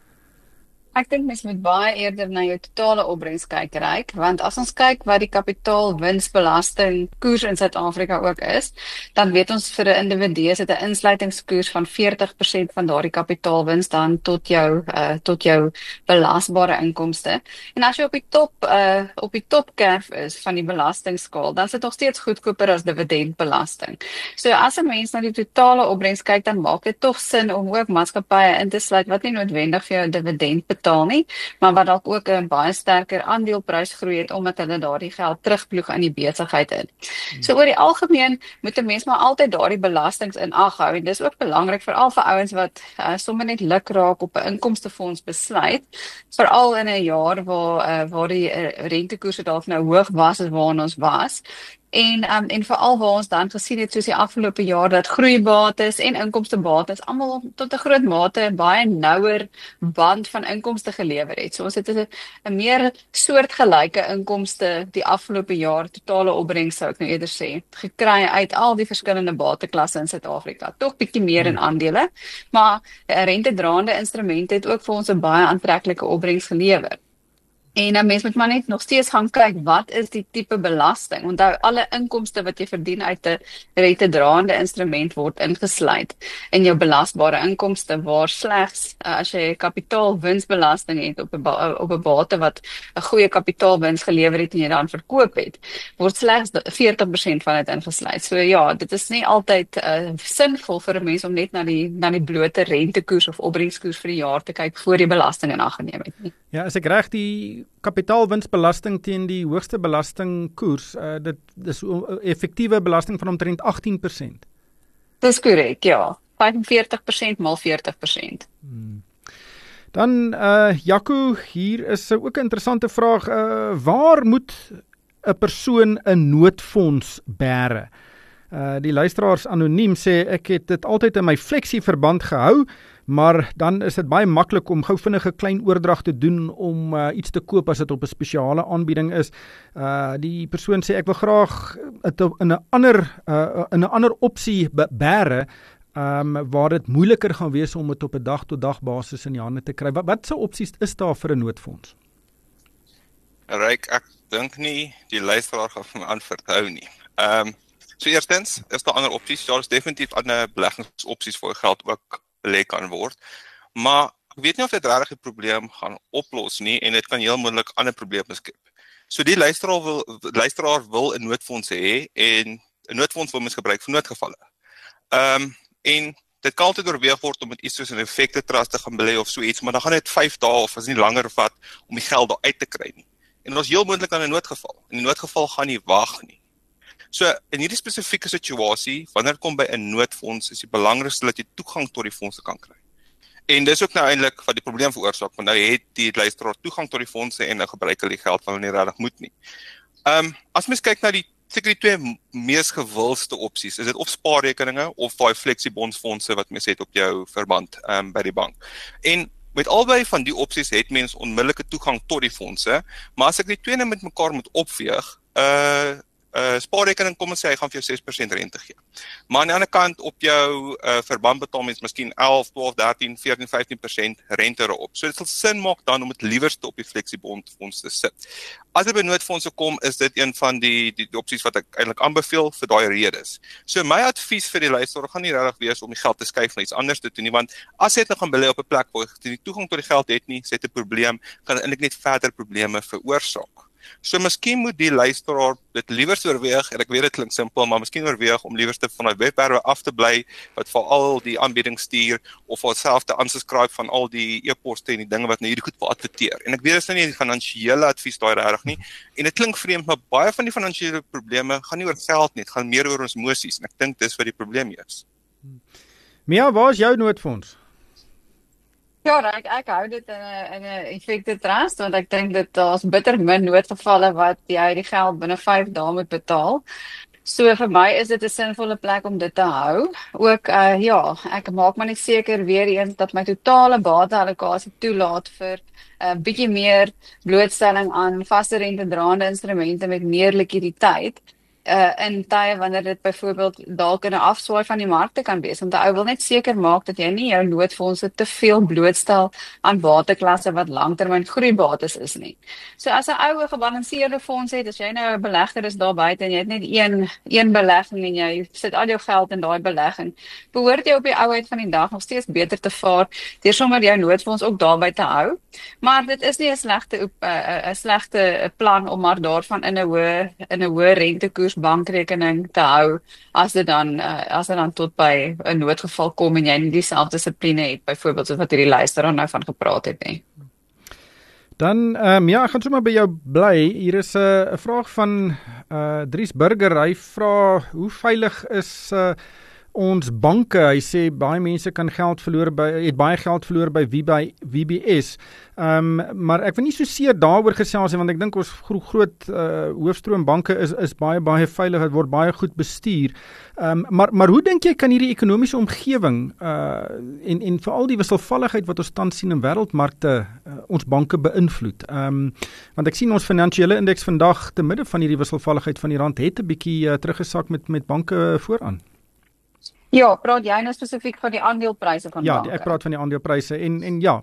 Ek dink mens moet baie eerder na jou totale opbrengs kyk, Ryk, want as ons kyk wat die kapitaalwinsbelasting koers in Suid-Afrika ook is, dan weet ons vir 'n individu is dit 'n insluitingskoers van veertig persent van daardie kapitaalwins dan tot jou uh, tot jou belasbare inkomste. En as jy op die top uh, op die topkerf is van die belastingskaal, dan is dit nog steeds goedkoper as dividendbelasting. So as 'n mens na die totale opbrengs kyk, dan maak dit tog sin om ook maatskappye in te sluit wat nie noodwendig vir jou 'n dividend betaal nie, maar wat dalk ook 'n baie sterker aandeleprysgroei het omdat hulle daardie geld terugploeg aan die besigheid in. Hmm. So oor die algemeen moet 'n mens maar altyd daardie belastings in ag hou en dis ook belangrik veral vir ouens wat uh, sommer net luk raak op 'n inkomstefonds besluit, veral in 'n jaar waar uh, waar die uh, rentekoerse dalk nou hoog was as waarna ons was. En um, en veral waar ons dan gesien het soos die afgelope jaar dat groeibates en inkomstebates almal tot 'n groot mate baie nouer band van inkomste gelewer het. So ons het 'n 'n meer soortgelyke inkomste die afgelope jaar totale opbrengs sou ek nou eerder sê gekry uit al die verskillende bateklasse in Suid-Afrika. Tog bietjie meer in aandele, maar 'n rentedraande instrument het ook vir ons 'n baie aantreklike opbrengs gelewer. En dan mens moet maar net nog steeds gaan kyk, wat is die tipe belasting? Onthou, alle inkomste wat jy verdien uit 'n rentedraande instrument word ingesluit in jou belasbare inkomste, waar slegs uh, as jy kapitaalwinsbelasting het op 'n op 'n bate wat 'n goeie kapitaalwins gelewer het en jy dan verkoop het, word slegs veertig persent van dit ingesluit. So ja, dit is nie altyd uh, sinvol vir 'n mens om net na die na die blote rentekoers of opbrengskoers vir die jaar te kyk voor jy belasting in ag geneem het nie. Ja, as ek reg, die kapitaalwinsbelasting teen die hoogste belastingkoers, uh, dit dis 'n effektiewe belasting van omtrent agttien persent. Dis korrek, ja. vyf en veertig persent maal veertig persent. Hmm. Dan uh Jaco, hier is ook 'n interessante vraag. Uh waar moet 'n persoon 'n noodfonds bære? Uh die luisteraars anoniem sê ek het dit altyd in my flexieverband gehou, maar dan is dit baie maklik om gou vinnige klein oordrag te doen om uh, iets te koop as dit op 'n spesiale aanbieding is. Uh die persoon sê ek wil graag het in 'n ander uh, in 'n ander opsie bære um, waar dit moeiliker gaan wees om dit op 'n dag tot dag basis in die hande te kry. Wat wat se opsies is daar vir 'n noodfonds? Ryk, ek dink nie die luisteraar gaan van my antwoord hou nie. Ehm um, so eerstens is daar ander opsies. Daar is definitief ander beleggingsopsies vir geld ook belê kan word. Maar ek weet nie of dit regtig 'n probleem gaan oplos nie en dit kan heel moontlik ander probleme skep. So die luisteraar wil luisteraar wil 'n noodfonds hê en 'n noodfonds wil mens gebruik vir noodgevalle. Ehm um, en dit kan altyd oorweeg word om met iets soos 'n effekte trust te gaan belê of so iets, maar dan gaan dit vyf dae of as nie langer vat om die geld daar uit te kry nie. En ons heel moontlik aan 'n noodgeval. En die noodgeval gaan nie wag nie. So in hierdie spesifieke situasie, wanneer kom by 'n noodfonds, is die belangrikste dat jy toegang tot die fondse kan kry. En dis ook nou eintlik wat die probleem veroorsaak, want nou het die luisteraar toegang tot die fondse en nou gebruik hulle die geld wat hulle nie regtig moet nie. Ehm um, as mens kyk na die seker die twee mees gewildste opsies, is dit of spaarrekeninge of daai flexiebondsfondse wat mens het op jou verband um, by die bank. En met albei van die opsies het mens onmiddellike toegang tot die fondse, maar as ek die twee met mekaar moet opweeg, uh Uh, spaarrekening, kom ons sê, hy gaan vir jou ses persent rente gee. Maar aan die ander kant, op jou uh, verband betaal mens miskien elf, twaalf, dertien, veertien, vyftien persent rente erop. So dit sal sin maak dan om het liewerste op die flexiebondfonds te sit. As dit by noodfondse kom, is dit een van die, die, die opsies wat ek eintlik aanbeveel vir daai redes. So my advies vir die luisteraar gaan nie regtig wees om die geld te skuif na iets anders te doen nie, want as jy dit nou gaan belê op 'n plek waar jy nie toegang tot die geld het nie, sê dit 'n probleem, kan eintlik net verder probleme veroorsaak. So miskien moet die luisteraar dit liewers oorweeg, en ek weet dit klink simpel, maar miskien oorweeg om liewers te van die webwerwe af te bly, wat vir al die aanbiedings stuur, of alself te unsubscribe van al die e-poste en die dinge wat nou hierdie goed wil adverteer. En ek weet dit is nou nie die finansiële advies daai reg nie, en dit klink vreemd, maar baie van die finansiële probleme gaan nie oor geld nie, dit gaan meer oor ons emosies, en ek dink dis wat die probleem is. Mia, waar is jou noodfonds? Ja, ek, ek hou dit in 'n in 'n effective trust, want ek dink dit daar's bitter min noodgevalle wat jy die geld binne vyf dae moet betaal. So vir my is dit 'n sinvolle plek om dit te hou. Ook uh, ja, ek maak maar net seker weer eens dat my totale bateallokasie toelaat vir 'n uh, bietjie meer blootstelling aan vaste rente draande instrumente met meer likwiditeit. Uh, in tye wanneer dit byvoorbeeld dalk in 'n afswaai van die markte kan wees, want 'n ou wil net seker maak dat jy nie jou noodfondse te veel blootstel aan bateklasse wat langtermyn groeibates is nie. So as 'n ou 'n gebalanseerde fonds het, as jy nou 'n belegger is daar buite en jy het net een een belegging en jy sit al jou geld in daai belegging, behoort jy op die ouheid van die dag nog steeds beter te vaar deur sommer jou noodfonds ook daarby te hou. Maar dit is nie 'n slegte 'n slegte plan om maar daarvan in 'n hoë in 'n hoë rentekoers bankrekening te hou as dit dan uh, as dit dan tot by 'n noodgeval kom en jy nie dieselfde dissipline het byvoorbeeld soos wat hierdie luisteraar nou van gepraat het nie. Dan um, ja, ek gaan sommer by jou bly. Hier is 'n uh, vraag van uh, Dries Burger. Hy vra hoe veilig is uh, ons banke? Hy sê baie mense kan geld verloor by het baie geld verloor by W B S. Um, maar ek wil nie so seer daaroor gesels nie, want ek dink ons gro groot uh, hoofstroombanke is is baie baie veilig, dit word baie goed bestuur. Um, maar maar hoe dink jy kan hierdie ekonomiese omgewing uh, en en veral die wisselvalligheid wat ons tans sien in wêreldmarkte uh, ons banke beïnvloed? Um, want ek sien ons finansiële indeks vandag te midde van hierdie wisselvalligheid van die rand het 'n bietjie uh, teruggesak met met banke vooraan. Ja, praat jy nou spesifiek van die aandelepryse van ja, banke? Ja, ek praat van die aandelepryse en en ja.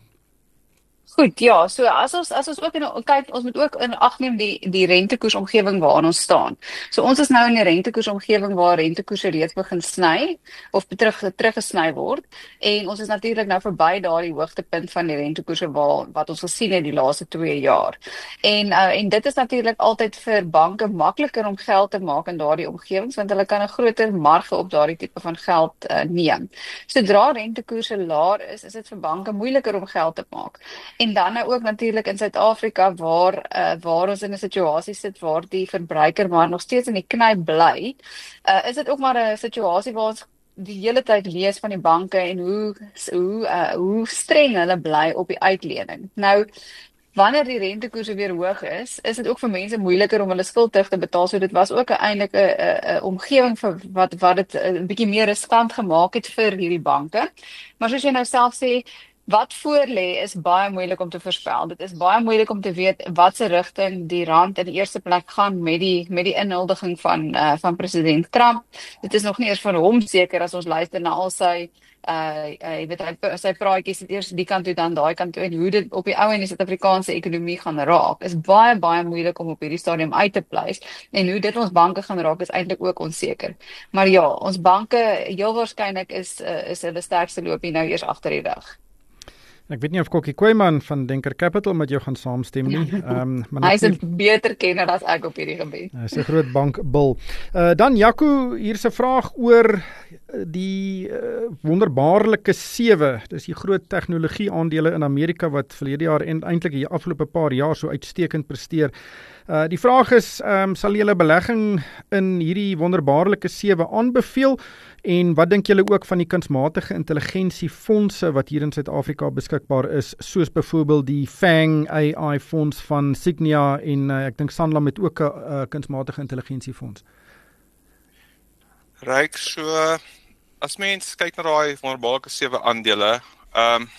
Goed, ja, so as ons as ons ook in kyk, ons moet ook in ag neem die die rentekoersomgewing waarin ons staan. So ons is nou in 'n rentekoersomgewing waar rentekoerse reeds begin sny of terug teruggesny word en ons is natuurlik nou verby daardie hoogtepunt van die rentekoerse waar wat ons gesien het die laaste twee jaar. En uh, en dit is natuurlik altyd vir banke makliker om geld te maak in daardie omgewings want hulle kan 'n groter marge op daardie tipe van geld uh, neem. Sodra rentekoerse laer is, is dit vir banke moeiliker om geld te maak. En dan nou ook natuurlik in Suid-Afrika waar uh, waar ons in 'n situasie sit waar die verbruiker maar nog steeds in die knyp bly, uh, is dit ook maar 'n situasie waar ons die hele tyd lees van die banke en hoe hoe uh, hoe streng hulle bly op die uitlening. Nou wanneer die rentekoerse weer hoog is, is dit ook vir mense moeiliker om hulle skuld terug te betaal. So dit was ook eintlik 'n omgewing vir wat wat dit 'n bietjie meer riskant gemaak het vir hierdie banke. Maar soos jy nou self sê, wat voor lê is baie moeilik om te voorspel. Dit is baie moeilik om te weet watse rigting die rand in die eerste plek gaan met die met die inhuldiging van uh, van president Trump. Dit is nog nie eers van hom seker as ons luister na al sy uh jy weet hy sy praatjies het eers die kant toe dan daai kant toe en hoe dit op die ou en die Suid-Afrikaanse ekonomie gaan raak. Is baie baie moeilik om op hierdie stadium uit te pleis en hoe dit ons banke gaan raak is eintlik ook onseker. Maar ja, ons banke heel waarskynlik is uh, is hulle sterkste loopie nou eers agter die rug. Ek weet nie of Kokkie Kooiman van Denker Capital met jou gaan saamstem nie. Um, Hy is 'n beter kenner as ek op hierdie gebied. Hy is 'n groot bankbul. Uh, dan Jaco, hier's 'n vraag oor die uh, wonderbaarlike sewe, dis die groot tegnologie aandele in Amerika wat verlede jaar en eintlik die afgelope paar jaar so uitstekend presteer. Uh, die vraag is, um, sal julle belegging in hierdie wonderbaarlike sewe aanbeveel en wat dink julle ook van die kunsmatige intelligensie fondse wat hier in Suid-Afrika beskikbaar is, soos byvoorbeeld die Fang A I fonds van Signia en uh, ek dink Sanlam het ook 'n uh, kunsmatige intelligensie fonds. Ryk, so as mens kyk na daai wonderbaarlike sewe aandele, ehm um,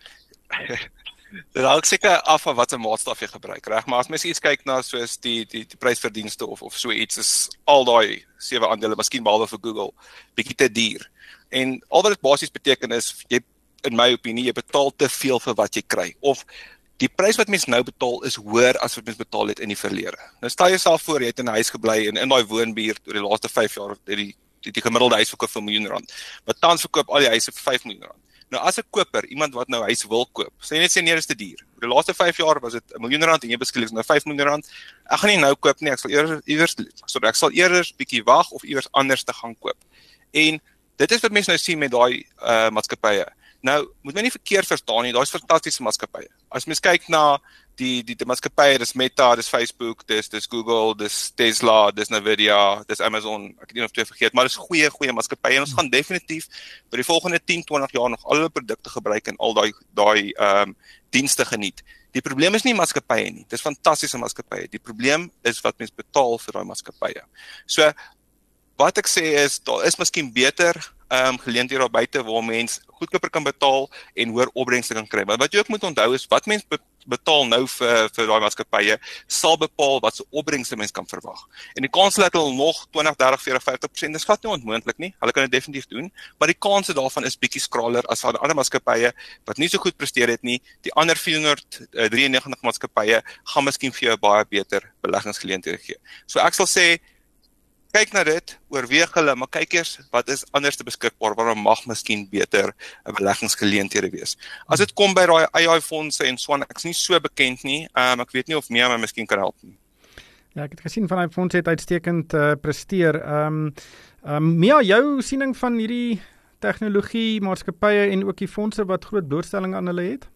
dit hang seker af van watter maatstaf jy gebruik, reg? Maar as mens iets kyk na soos die die die prysverdienste of of so iets, is al daai sewe aandele, miskien behalwe vir Google, bietjie te duur. En al wat dit basies beteken is, jy in my opinie, jy betaal te veel vir wat jy kry, of die prys wat mens nou betaal is hoër as wat mens betaal het in die verlede. Nou stel jouself voor, jy het in 'n huis gebly en in daai woonbuurt oor die laaste vyf jaar het die die, die gemiddelde huis verkoop vir 'n miljoen rand. Maar tans verkoop al die huise vir vyf miljoen rand. Nou as 'n koper, iemand wat nou huis wil koop, sê net sê nee, is te duur. Oor die laaste vyf jaar was dit 'n miljoen rand en jy beskik nou vyf miljoen rand. Ek gaan nie nou koop nie, ek sal eers iewers sorry, ek sal eers bietjie wag of iewers anders te gaan koop. En dit is wat mense nou sien met daai uh, maatskappye. Nou, moet my nie verkeerd verstaan nie, daai is fantastiese maatskappye. As mens kyk na die die, die maatskappye, dis Meta, dis Facebook, dis dis Google, dis Tesla, dis Nvidia, dis Amazon, ek het nie of twee vergeet, maar dis goeie goeie maatskappye en ons gaan definitief by die volgende tien, twintig jaar nog al hulle produkte gebruik en al daai daai ehm um, dienste geniet. Die probleem is nie maatskappye nie. Dis fantastiese maatskappye. Die probleem is wat mens betaal vir daai maatskappye. So wat ek sê is, daar is miskien beter um, geleenthede daar buite waar mens goedkoper kan betaal en hoër opbrengste kan kry. Maar wat jy ook moet onthou is, wat mens betaal nou vir, vir daai maatskappye, sal bepaal wat se opbrengste mens kan verwag. En die kans dat hulle nog twintig, dertig, veertig, vyftig persent, dis glad nie onmoontlik nie. Hulle kan dit definitief doen, maar die kanse daarvan is bietjie skraler as van ander maatskappye wat nie so goed presteer het nie. Die ander vierhonderddrieënnegentig maatskappye gaan miskien vir jou baie beter beleggingsgeleenthede gee. So ek sal sê, kyk na dit, oorweeg hulle, maar kyk eers wat is anders te beskikbaar, waarom mag miskien beter beleggingsgeleenthede wees. As dit kom by daai A I-fondse en so aan, ek is nie so bekend nie, um, ek weet nie of Mia my miskien kan help nie. Ja, ek het gesien van die fondse het uitstekend uh, presteer. Um, um, Mia, jou siening van hierdie tegnologie, maatskappye en ook die fondse wat groot blootstelling aan hulle het?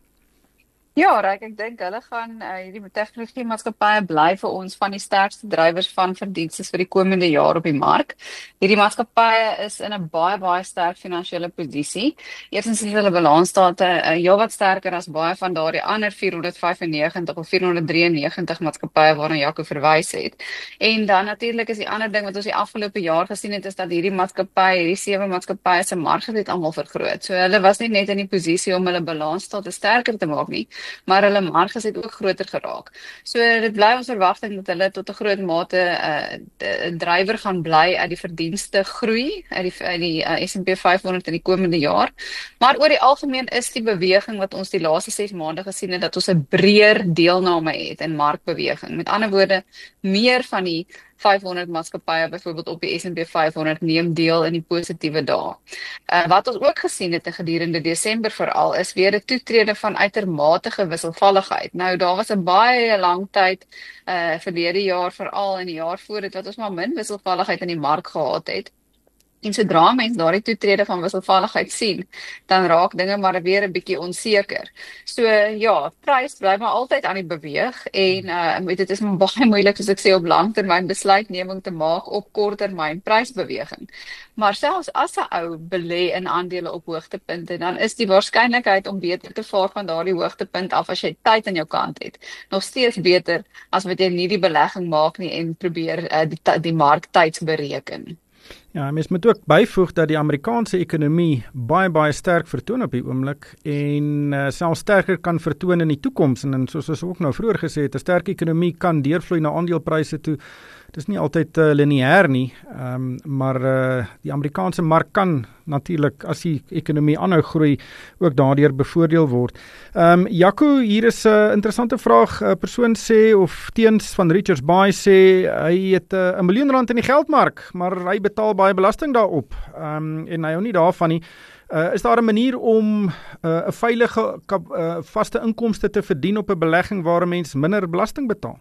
Ja, Ryk, ek dink hulle gaan uh, hierdie tegnologie maatskappye bly vir ons van die sterkste drywers van verdienste vir die komende jaar op die mark. Hierdie maatskappye is in 'n baie baie sterk finansiële posisie. Eerstens is hulle balansstate uh, heelwat sterker as baie van daardie ander vierhonderdvyfennegentig of vierhonderddrieënnegentig maatskappye waarna Jaco verwys het. En dan natuurlik is die ander ding wat ons die afgelope jaar gesien het, is dat hierdie maatskappye, hierdie sewe maatskappye se marge het almal vergroot. So hulle was nie net in die posisie om hulle balansstate sterker te maak nie, maar hulle marges het ook groter geraak. So dit bly ons verwagting dat hulle tot 'n groot mate 'n uh, drywer gaan bly uit die verdienste groei uit die uit die uh, S and P vyfhonderd in die komende jaar. Maar oor die algemeen is die beweging wat ons die laaste ses maande gesien het, dat ons 'n breër deelname het in markbeweging. Met ander woorde, meer van die vyfhonderd maatskappye byvoorbeeld op die S and P vyfhonderd neem deel in die positiewe dae. Uh, wat ons ook gesien het gedurende Desember veral is weer 'n toetrede van uitermate wisselvalligheid. Nou daar was 'n baie lang tyd uh verlede jaar veral in die jaar voor dit wat ons maar min wisselvalligheid in die mark gehad het. En sodra mense daardie toetrede van wisselvalligheid sien, dan raak dinge maar weer 'n bietjie onseker. So ja, prys bly maar altyd aan die beweeg en uh dit is maar baie moeilik soos ek sê op langtermyn besluitneming te maak op korttermyn prysbeweging. Maar selfs as 'n ou belê in aandele op hoogtepunte, dan is die waarskynlikheid om beter te vaar van daardie hoogtepunt af as jy tyd aan jou kant het, nog steeds beter as wat jy nie die belegging maak nie en probeer uh, die die mark tyds bereken. Ja, mens moet ook byvoeg dat die Amerikaanse ekonomie baie baie sterk vertoon op die oomblik en uh, selfs sterker kan vertoon in die toekoms en, en soos ons ook nou vroeër gesê het, 'n sterk ekonomie kan deurvloei na aandelepryse toe. Dit is nie altyd uh, lineêr nie, um, maar uh, die Amerikaanse mark kan natuurlik as die ekonomie aanhou groei ook daardeur bevoordeel word. Um, Jaco, hier is 'n uh, interessante vraag. 'n uh, Persoon sê of Teens van Richards Bay sê hy het 'n uh, miljoen rand in die geldmark, maar hy betaal baie belasting daarop. Um, en hy hou nie daarvan nie. Uh, is daar 'n manier om 'n uh, veilige uh, vaste inkomste te verdien op 'n belegging waar 'n mens minder belasting betaal?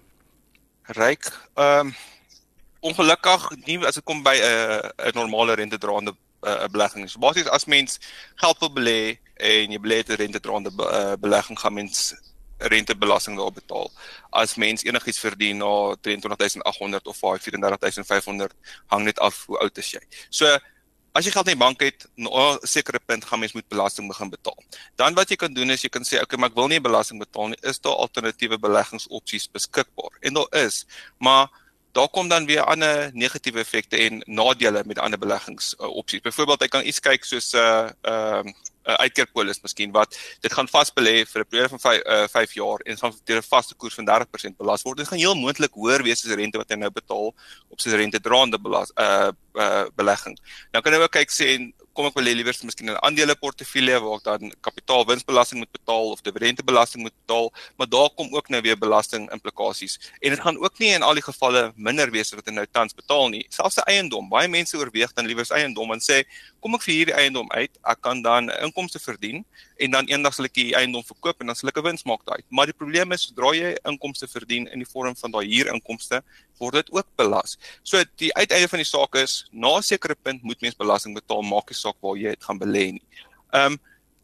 Ryk, ehm um, ongelukkig nie as dit kom by 'n uh, 'n normale rentedraende uh, belegging. So basies as mens geld wil belê en jy belê 'n rentedraande uh, belegging, gaan mens rentebelasting daarop betaal. As mens enigiets verdien na drieëntwintig duisend agt honderd of vyf en dertig duisend vyf honderd, hang net af hoe oud is jy. So as jy geld in die bank het, na 'n sekere punt gaan mens moet belasting begin betaal. Dan wat jy kan doen is, jy kan sê, okay, maar ek wil nie belasting betaal nie, is daar alternatiewe beleggingsopsies beskikbaar? En daar is, maar daar kom dan weer ander negatiewe effekte en nadele met ander beleggingsopsies. Byvoorbeeld, jy kan iets kyk soos 'n uh, uh, uh, uitkeerpolis miskien, wat dit gaan vasbelê vir 'n periode van vyf, uh, vyf jaar en gaan deur 'n vaste koers van dertig persent belas word. Dit gaan heel moontlik hoër wees as rente wat jy nou betaal op sy rentedraande belas, uh, uh, belegging. Nou kan jy ook kyk sê, en kom ek belê liewer miskien in 'n aandeleportefeulje waar ek dan kapitaalwinsbelasting moet betaal of dividendebelasting moet betaal, maar daar kom ook nou weer belasting implikasies. En dit gaan ook nie in al die gevalle minder wees wat jy nou tans betaal nie. Selfs 'n eiendom, baie mense oorweeg dan liewer eiendom en sê, kom ek vir hierdie eiendom uit, ek kan dan inkomste verdien en dan eendag sal ek die eiendom verkoop en dan sal ek 'n wins maak daai. Maar die probleem is, sodra jy inkomste verdien in die vorm van daai huurinkomste, word dit ook belas. So die uiteinde van die saak is, na 'n sekere punt moet mens belasting betaal, maak nie saak waar jy dit gaan belê nie. Um,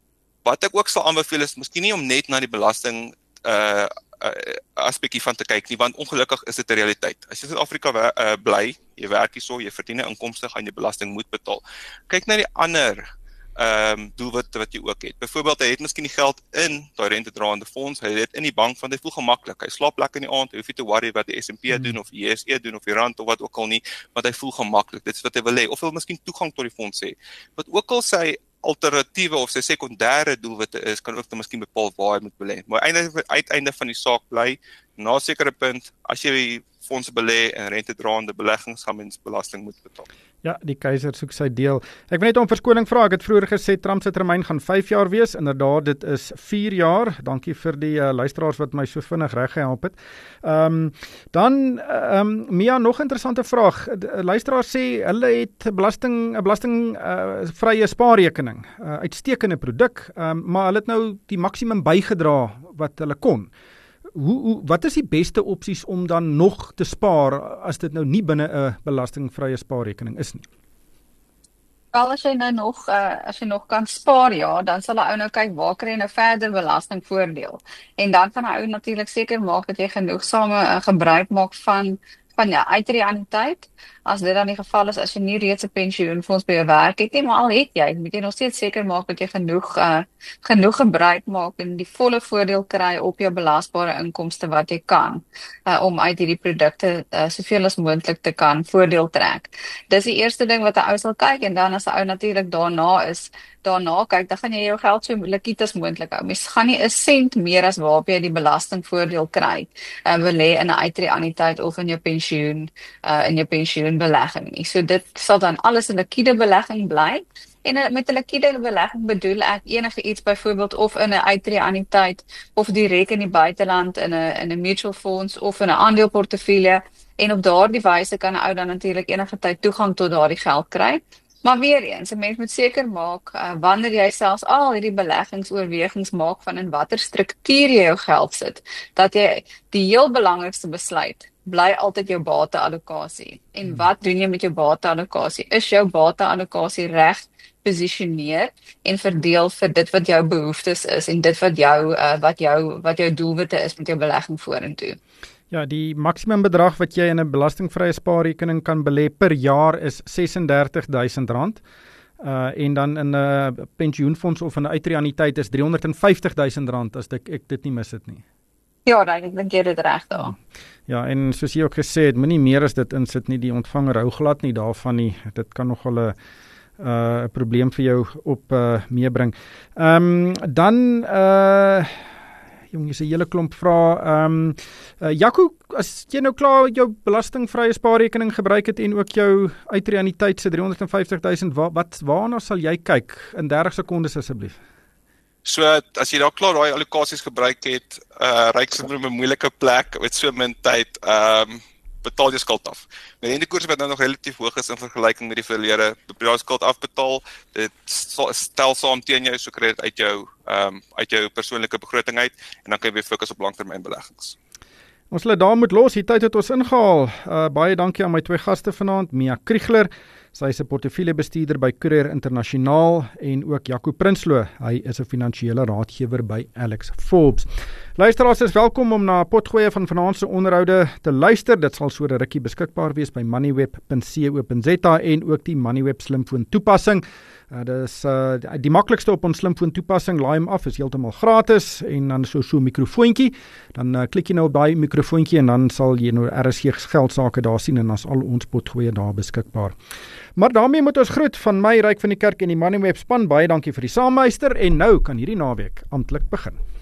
wat ek ook sal aanbeveel is, miskien nie om net na die belasting uh, uh, aspekkie van te kyk nie, want ongelukkig is dit 'n realiteit. As jy in Suid-Afrika uh, bly, jy werk hierso, jy verdien 'n inkomste, gaan jy belasting moet betaal. Kyk na die ander um, doelwitte wat jy ook het. Byvoorbeeld, hy het miskien die geld in daai rentedraande fonds, hy het in die bank, want hy voel gemaklik. Hy slaap lekker in die aand, hy hoef nie te worry wat die S en P hmm. doen of die J S E doen of die rand of wat ook al nie, want hy voel gemaklik. Dit is wat hy wil hê, of hy wil miskien toegang tot die fonds hê. Wat ook al sy alternatiewe of sy sekondêre doelwitte is, kan ook dan miskien bepaal waar hy moet belê. Maar uiteinde uiteinde van die saak bly, na 'n sekere punt, as jy fondse belê en rentedraande beleggings, gaan mens belasting moet betaal. Ja, die keiser soek sy deel. Ek wil net om verskoning vra, ek het vroeër gesê Trump se termyn gaan vyf jaar wees, inderdaad dit is vier jaar, dankie vir die uh, luisteraars wat my so vinnig reg gehelp het. Um, dan, um, Mia, nog 'n interessante vraag, luisteraar sê, hulle het belasting, 'n belasting uh, vrye spaarrekening, uh, uitstekende produk, um, maar hulle het nou die maksimum bygedra wat hulle kon. Hoe, hoe, wat is die beste opsies om dan nog te spaar as dit nou nie binne 'n belastingvrye spaarrekening is nie? Wel, as jy nou nog, uh, as jy nog kan spaar, ja, dan sal 'n ou nou kyk, waar kry jy nou verder belastingvoordeel? En dan kan 'n ou natuurlik seker maak dat jy genoegsame uh, gebruik maak van van ja, uitreaniteit. As dit dan die geval is, as jy nie reeds 'n pensioenfonds by jou werk het nie, maar al het jy, moet jy nog steeds seker maak dat jy genoeg uh, genoeg gebruik maak en die volle voordeel kry op jou belasbare inkomste wat jy kan, uh, om uit hierdie produkte uh, soveel as moontlik te kan voordeel trek. Dis die eerste ding wat 'n ou sal kyk, en dan as 'n ou natuurlik daarna is, daarna kyk, dan gaan jy jou geld so liquied as moontlik hou. Mens gaan nie 'n sent meer as waarop jy die belastingvoordeel kry, uh, wil hê in 'n uitreaniteit of in jou pensioen, uh, in jou pensioen belegging nie. So dit sal dan alles 'n liquiede belegging bly. En met 'n liquiede belegging bedoel ek enige iets byvoorbeeld of in 'n uitreaniteit of direk in die buiteland in 'n in 'n mutual fonds of in 'n aandeleportefeulje, en op daardie wyse kan 'n ou dan natuurlik enige tyd toegang tot daardie geld kry. Maar weer eens, 'n mens moet seker maak, uh, wanneer jy selfs al hierdie beleggingsoorwegings maak van in watter struktuur jy jou geld sit, dat jy die heel belangrikste besluit, bly altyd jou bateallokasie. En wat doen jy met jou bateallokasie? Is jou bateallokasie reg posisioneer en verdeel vir dit wat jou behoeftes is en dit wat jou uh, wat jou wat jou doelwitte is met jou belegging vorentoe? Ja, die maksimum bedrag wat jy in 'n belastingvrye spaarrekening kan belê per jaar is ses en dertig duisend rand. Uh, en dan in 'n uh, pensioenfonds of in 'n uitreaniteit is drie honderd en vyftig duisend rand, as ek, ek dit nie mis het nie. Ja, ek dink jy dit reg daar. Ja, en soos jy ook gesê het, moenie meer as dit insit nie, die ontvanger hou glad nie daarvan nie. Dit kan nogal 'n uh, 'n probleem vir jou op uh, meebring. Ehm um, dan uh jong, jy sê 'n hele klomp vrae. Ehm um, uh, Jaco, as jy nou klaar jou belastingvrye spaarrekening gebruik het en ook jou uitreaniteit se drie honderd en vyftig duisend, wa, wat waarna sal jy kyk in dertig sekondes asseblief? So as jy daar klaar daai allokasies gebruik het, uh ryk sy met 'n moeilike plek met so min tyd, ehm um, betaal jy skuld af. Met rentekoerse wat nou nog relatief hoog is in vergelyking met die verlede, probeer jy skuld afbetaal. Dit stel saam teen jou, so kry dit uit jou ehm um, uit jou persoonlike begroting uit, en dan kan jy weer fokus op langtermynbeleggings. Ons laat daar moet los, die tyd het ons ingehaal. Uh, baie dankie aan my twee gaste vanaand, Mia Kriegler Sy is 'n portefeuljebestuurder by Courier Internasionaal en ook Jaco Prinsloo. Hy is 'n finansiële raadgewer by Alex Forbes. Luisteraars is welkom om na potgoeie van vanaand se onderhoude te luister. Dit sal so 'n rukkie beskikbaar wees by moneyweb punt co punt za en ook die Moneyweb slimfoon toepassing. Uh, dit is uh, die maklikste op ons slimfoon toepassing. Laai hom af, is heeltemal gratis en dan so so 'n mikrofoontjie. Dan uh, klik jy nou op daai mikrofoontjie en dan sal jy nou R S G geldsaake daar sien en dan is al ons potgoeie daar beskikbaar. Maar daarmee moet ons groet van my Ryk van die Kerk en die Moneyweb span. Baie dankie vir die saamluister en nou kan hierdie naweek amptelik begin.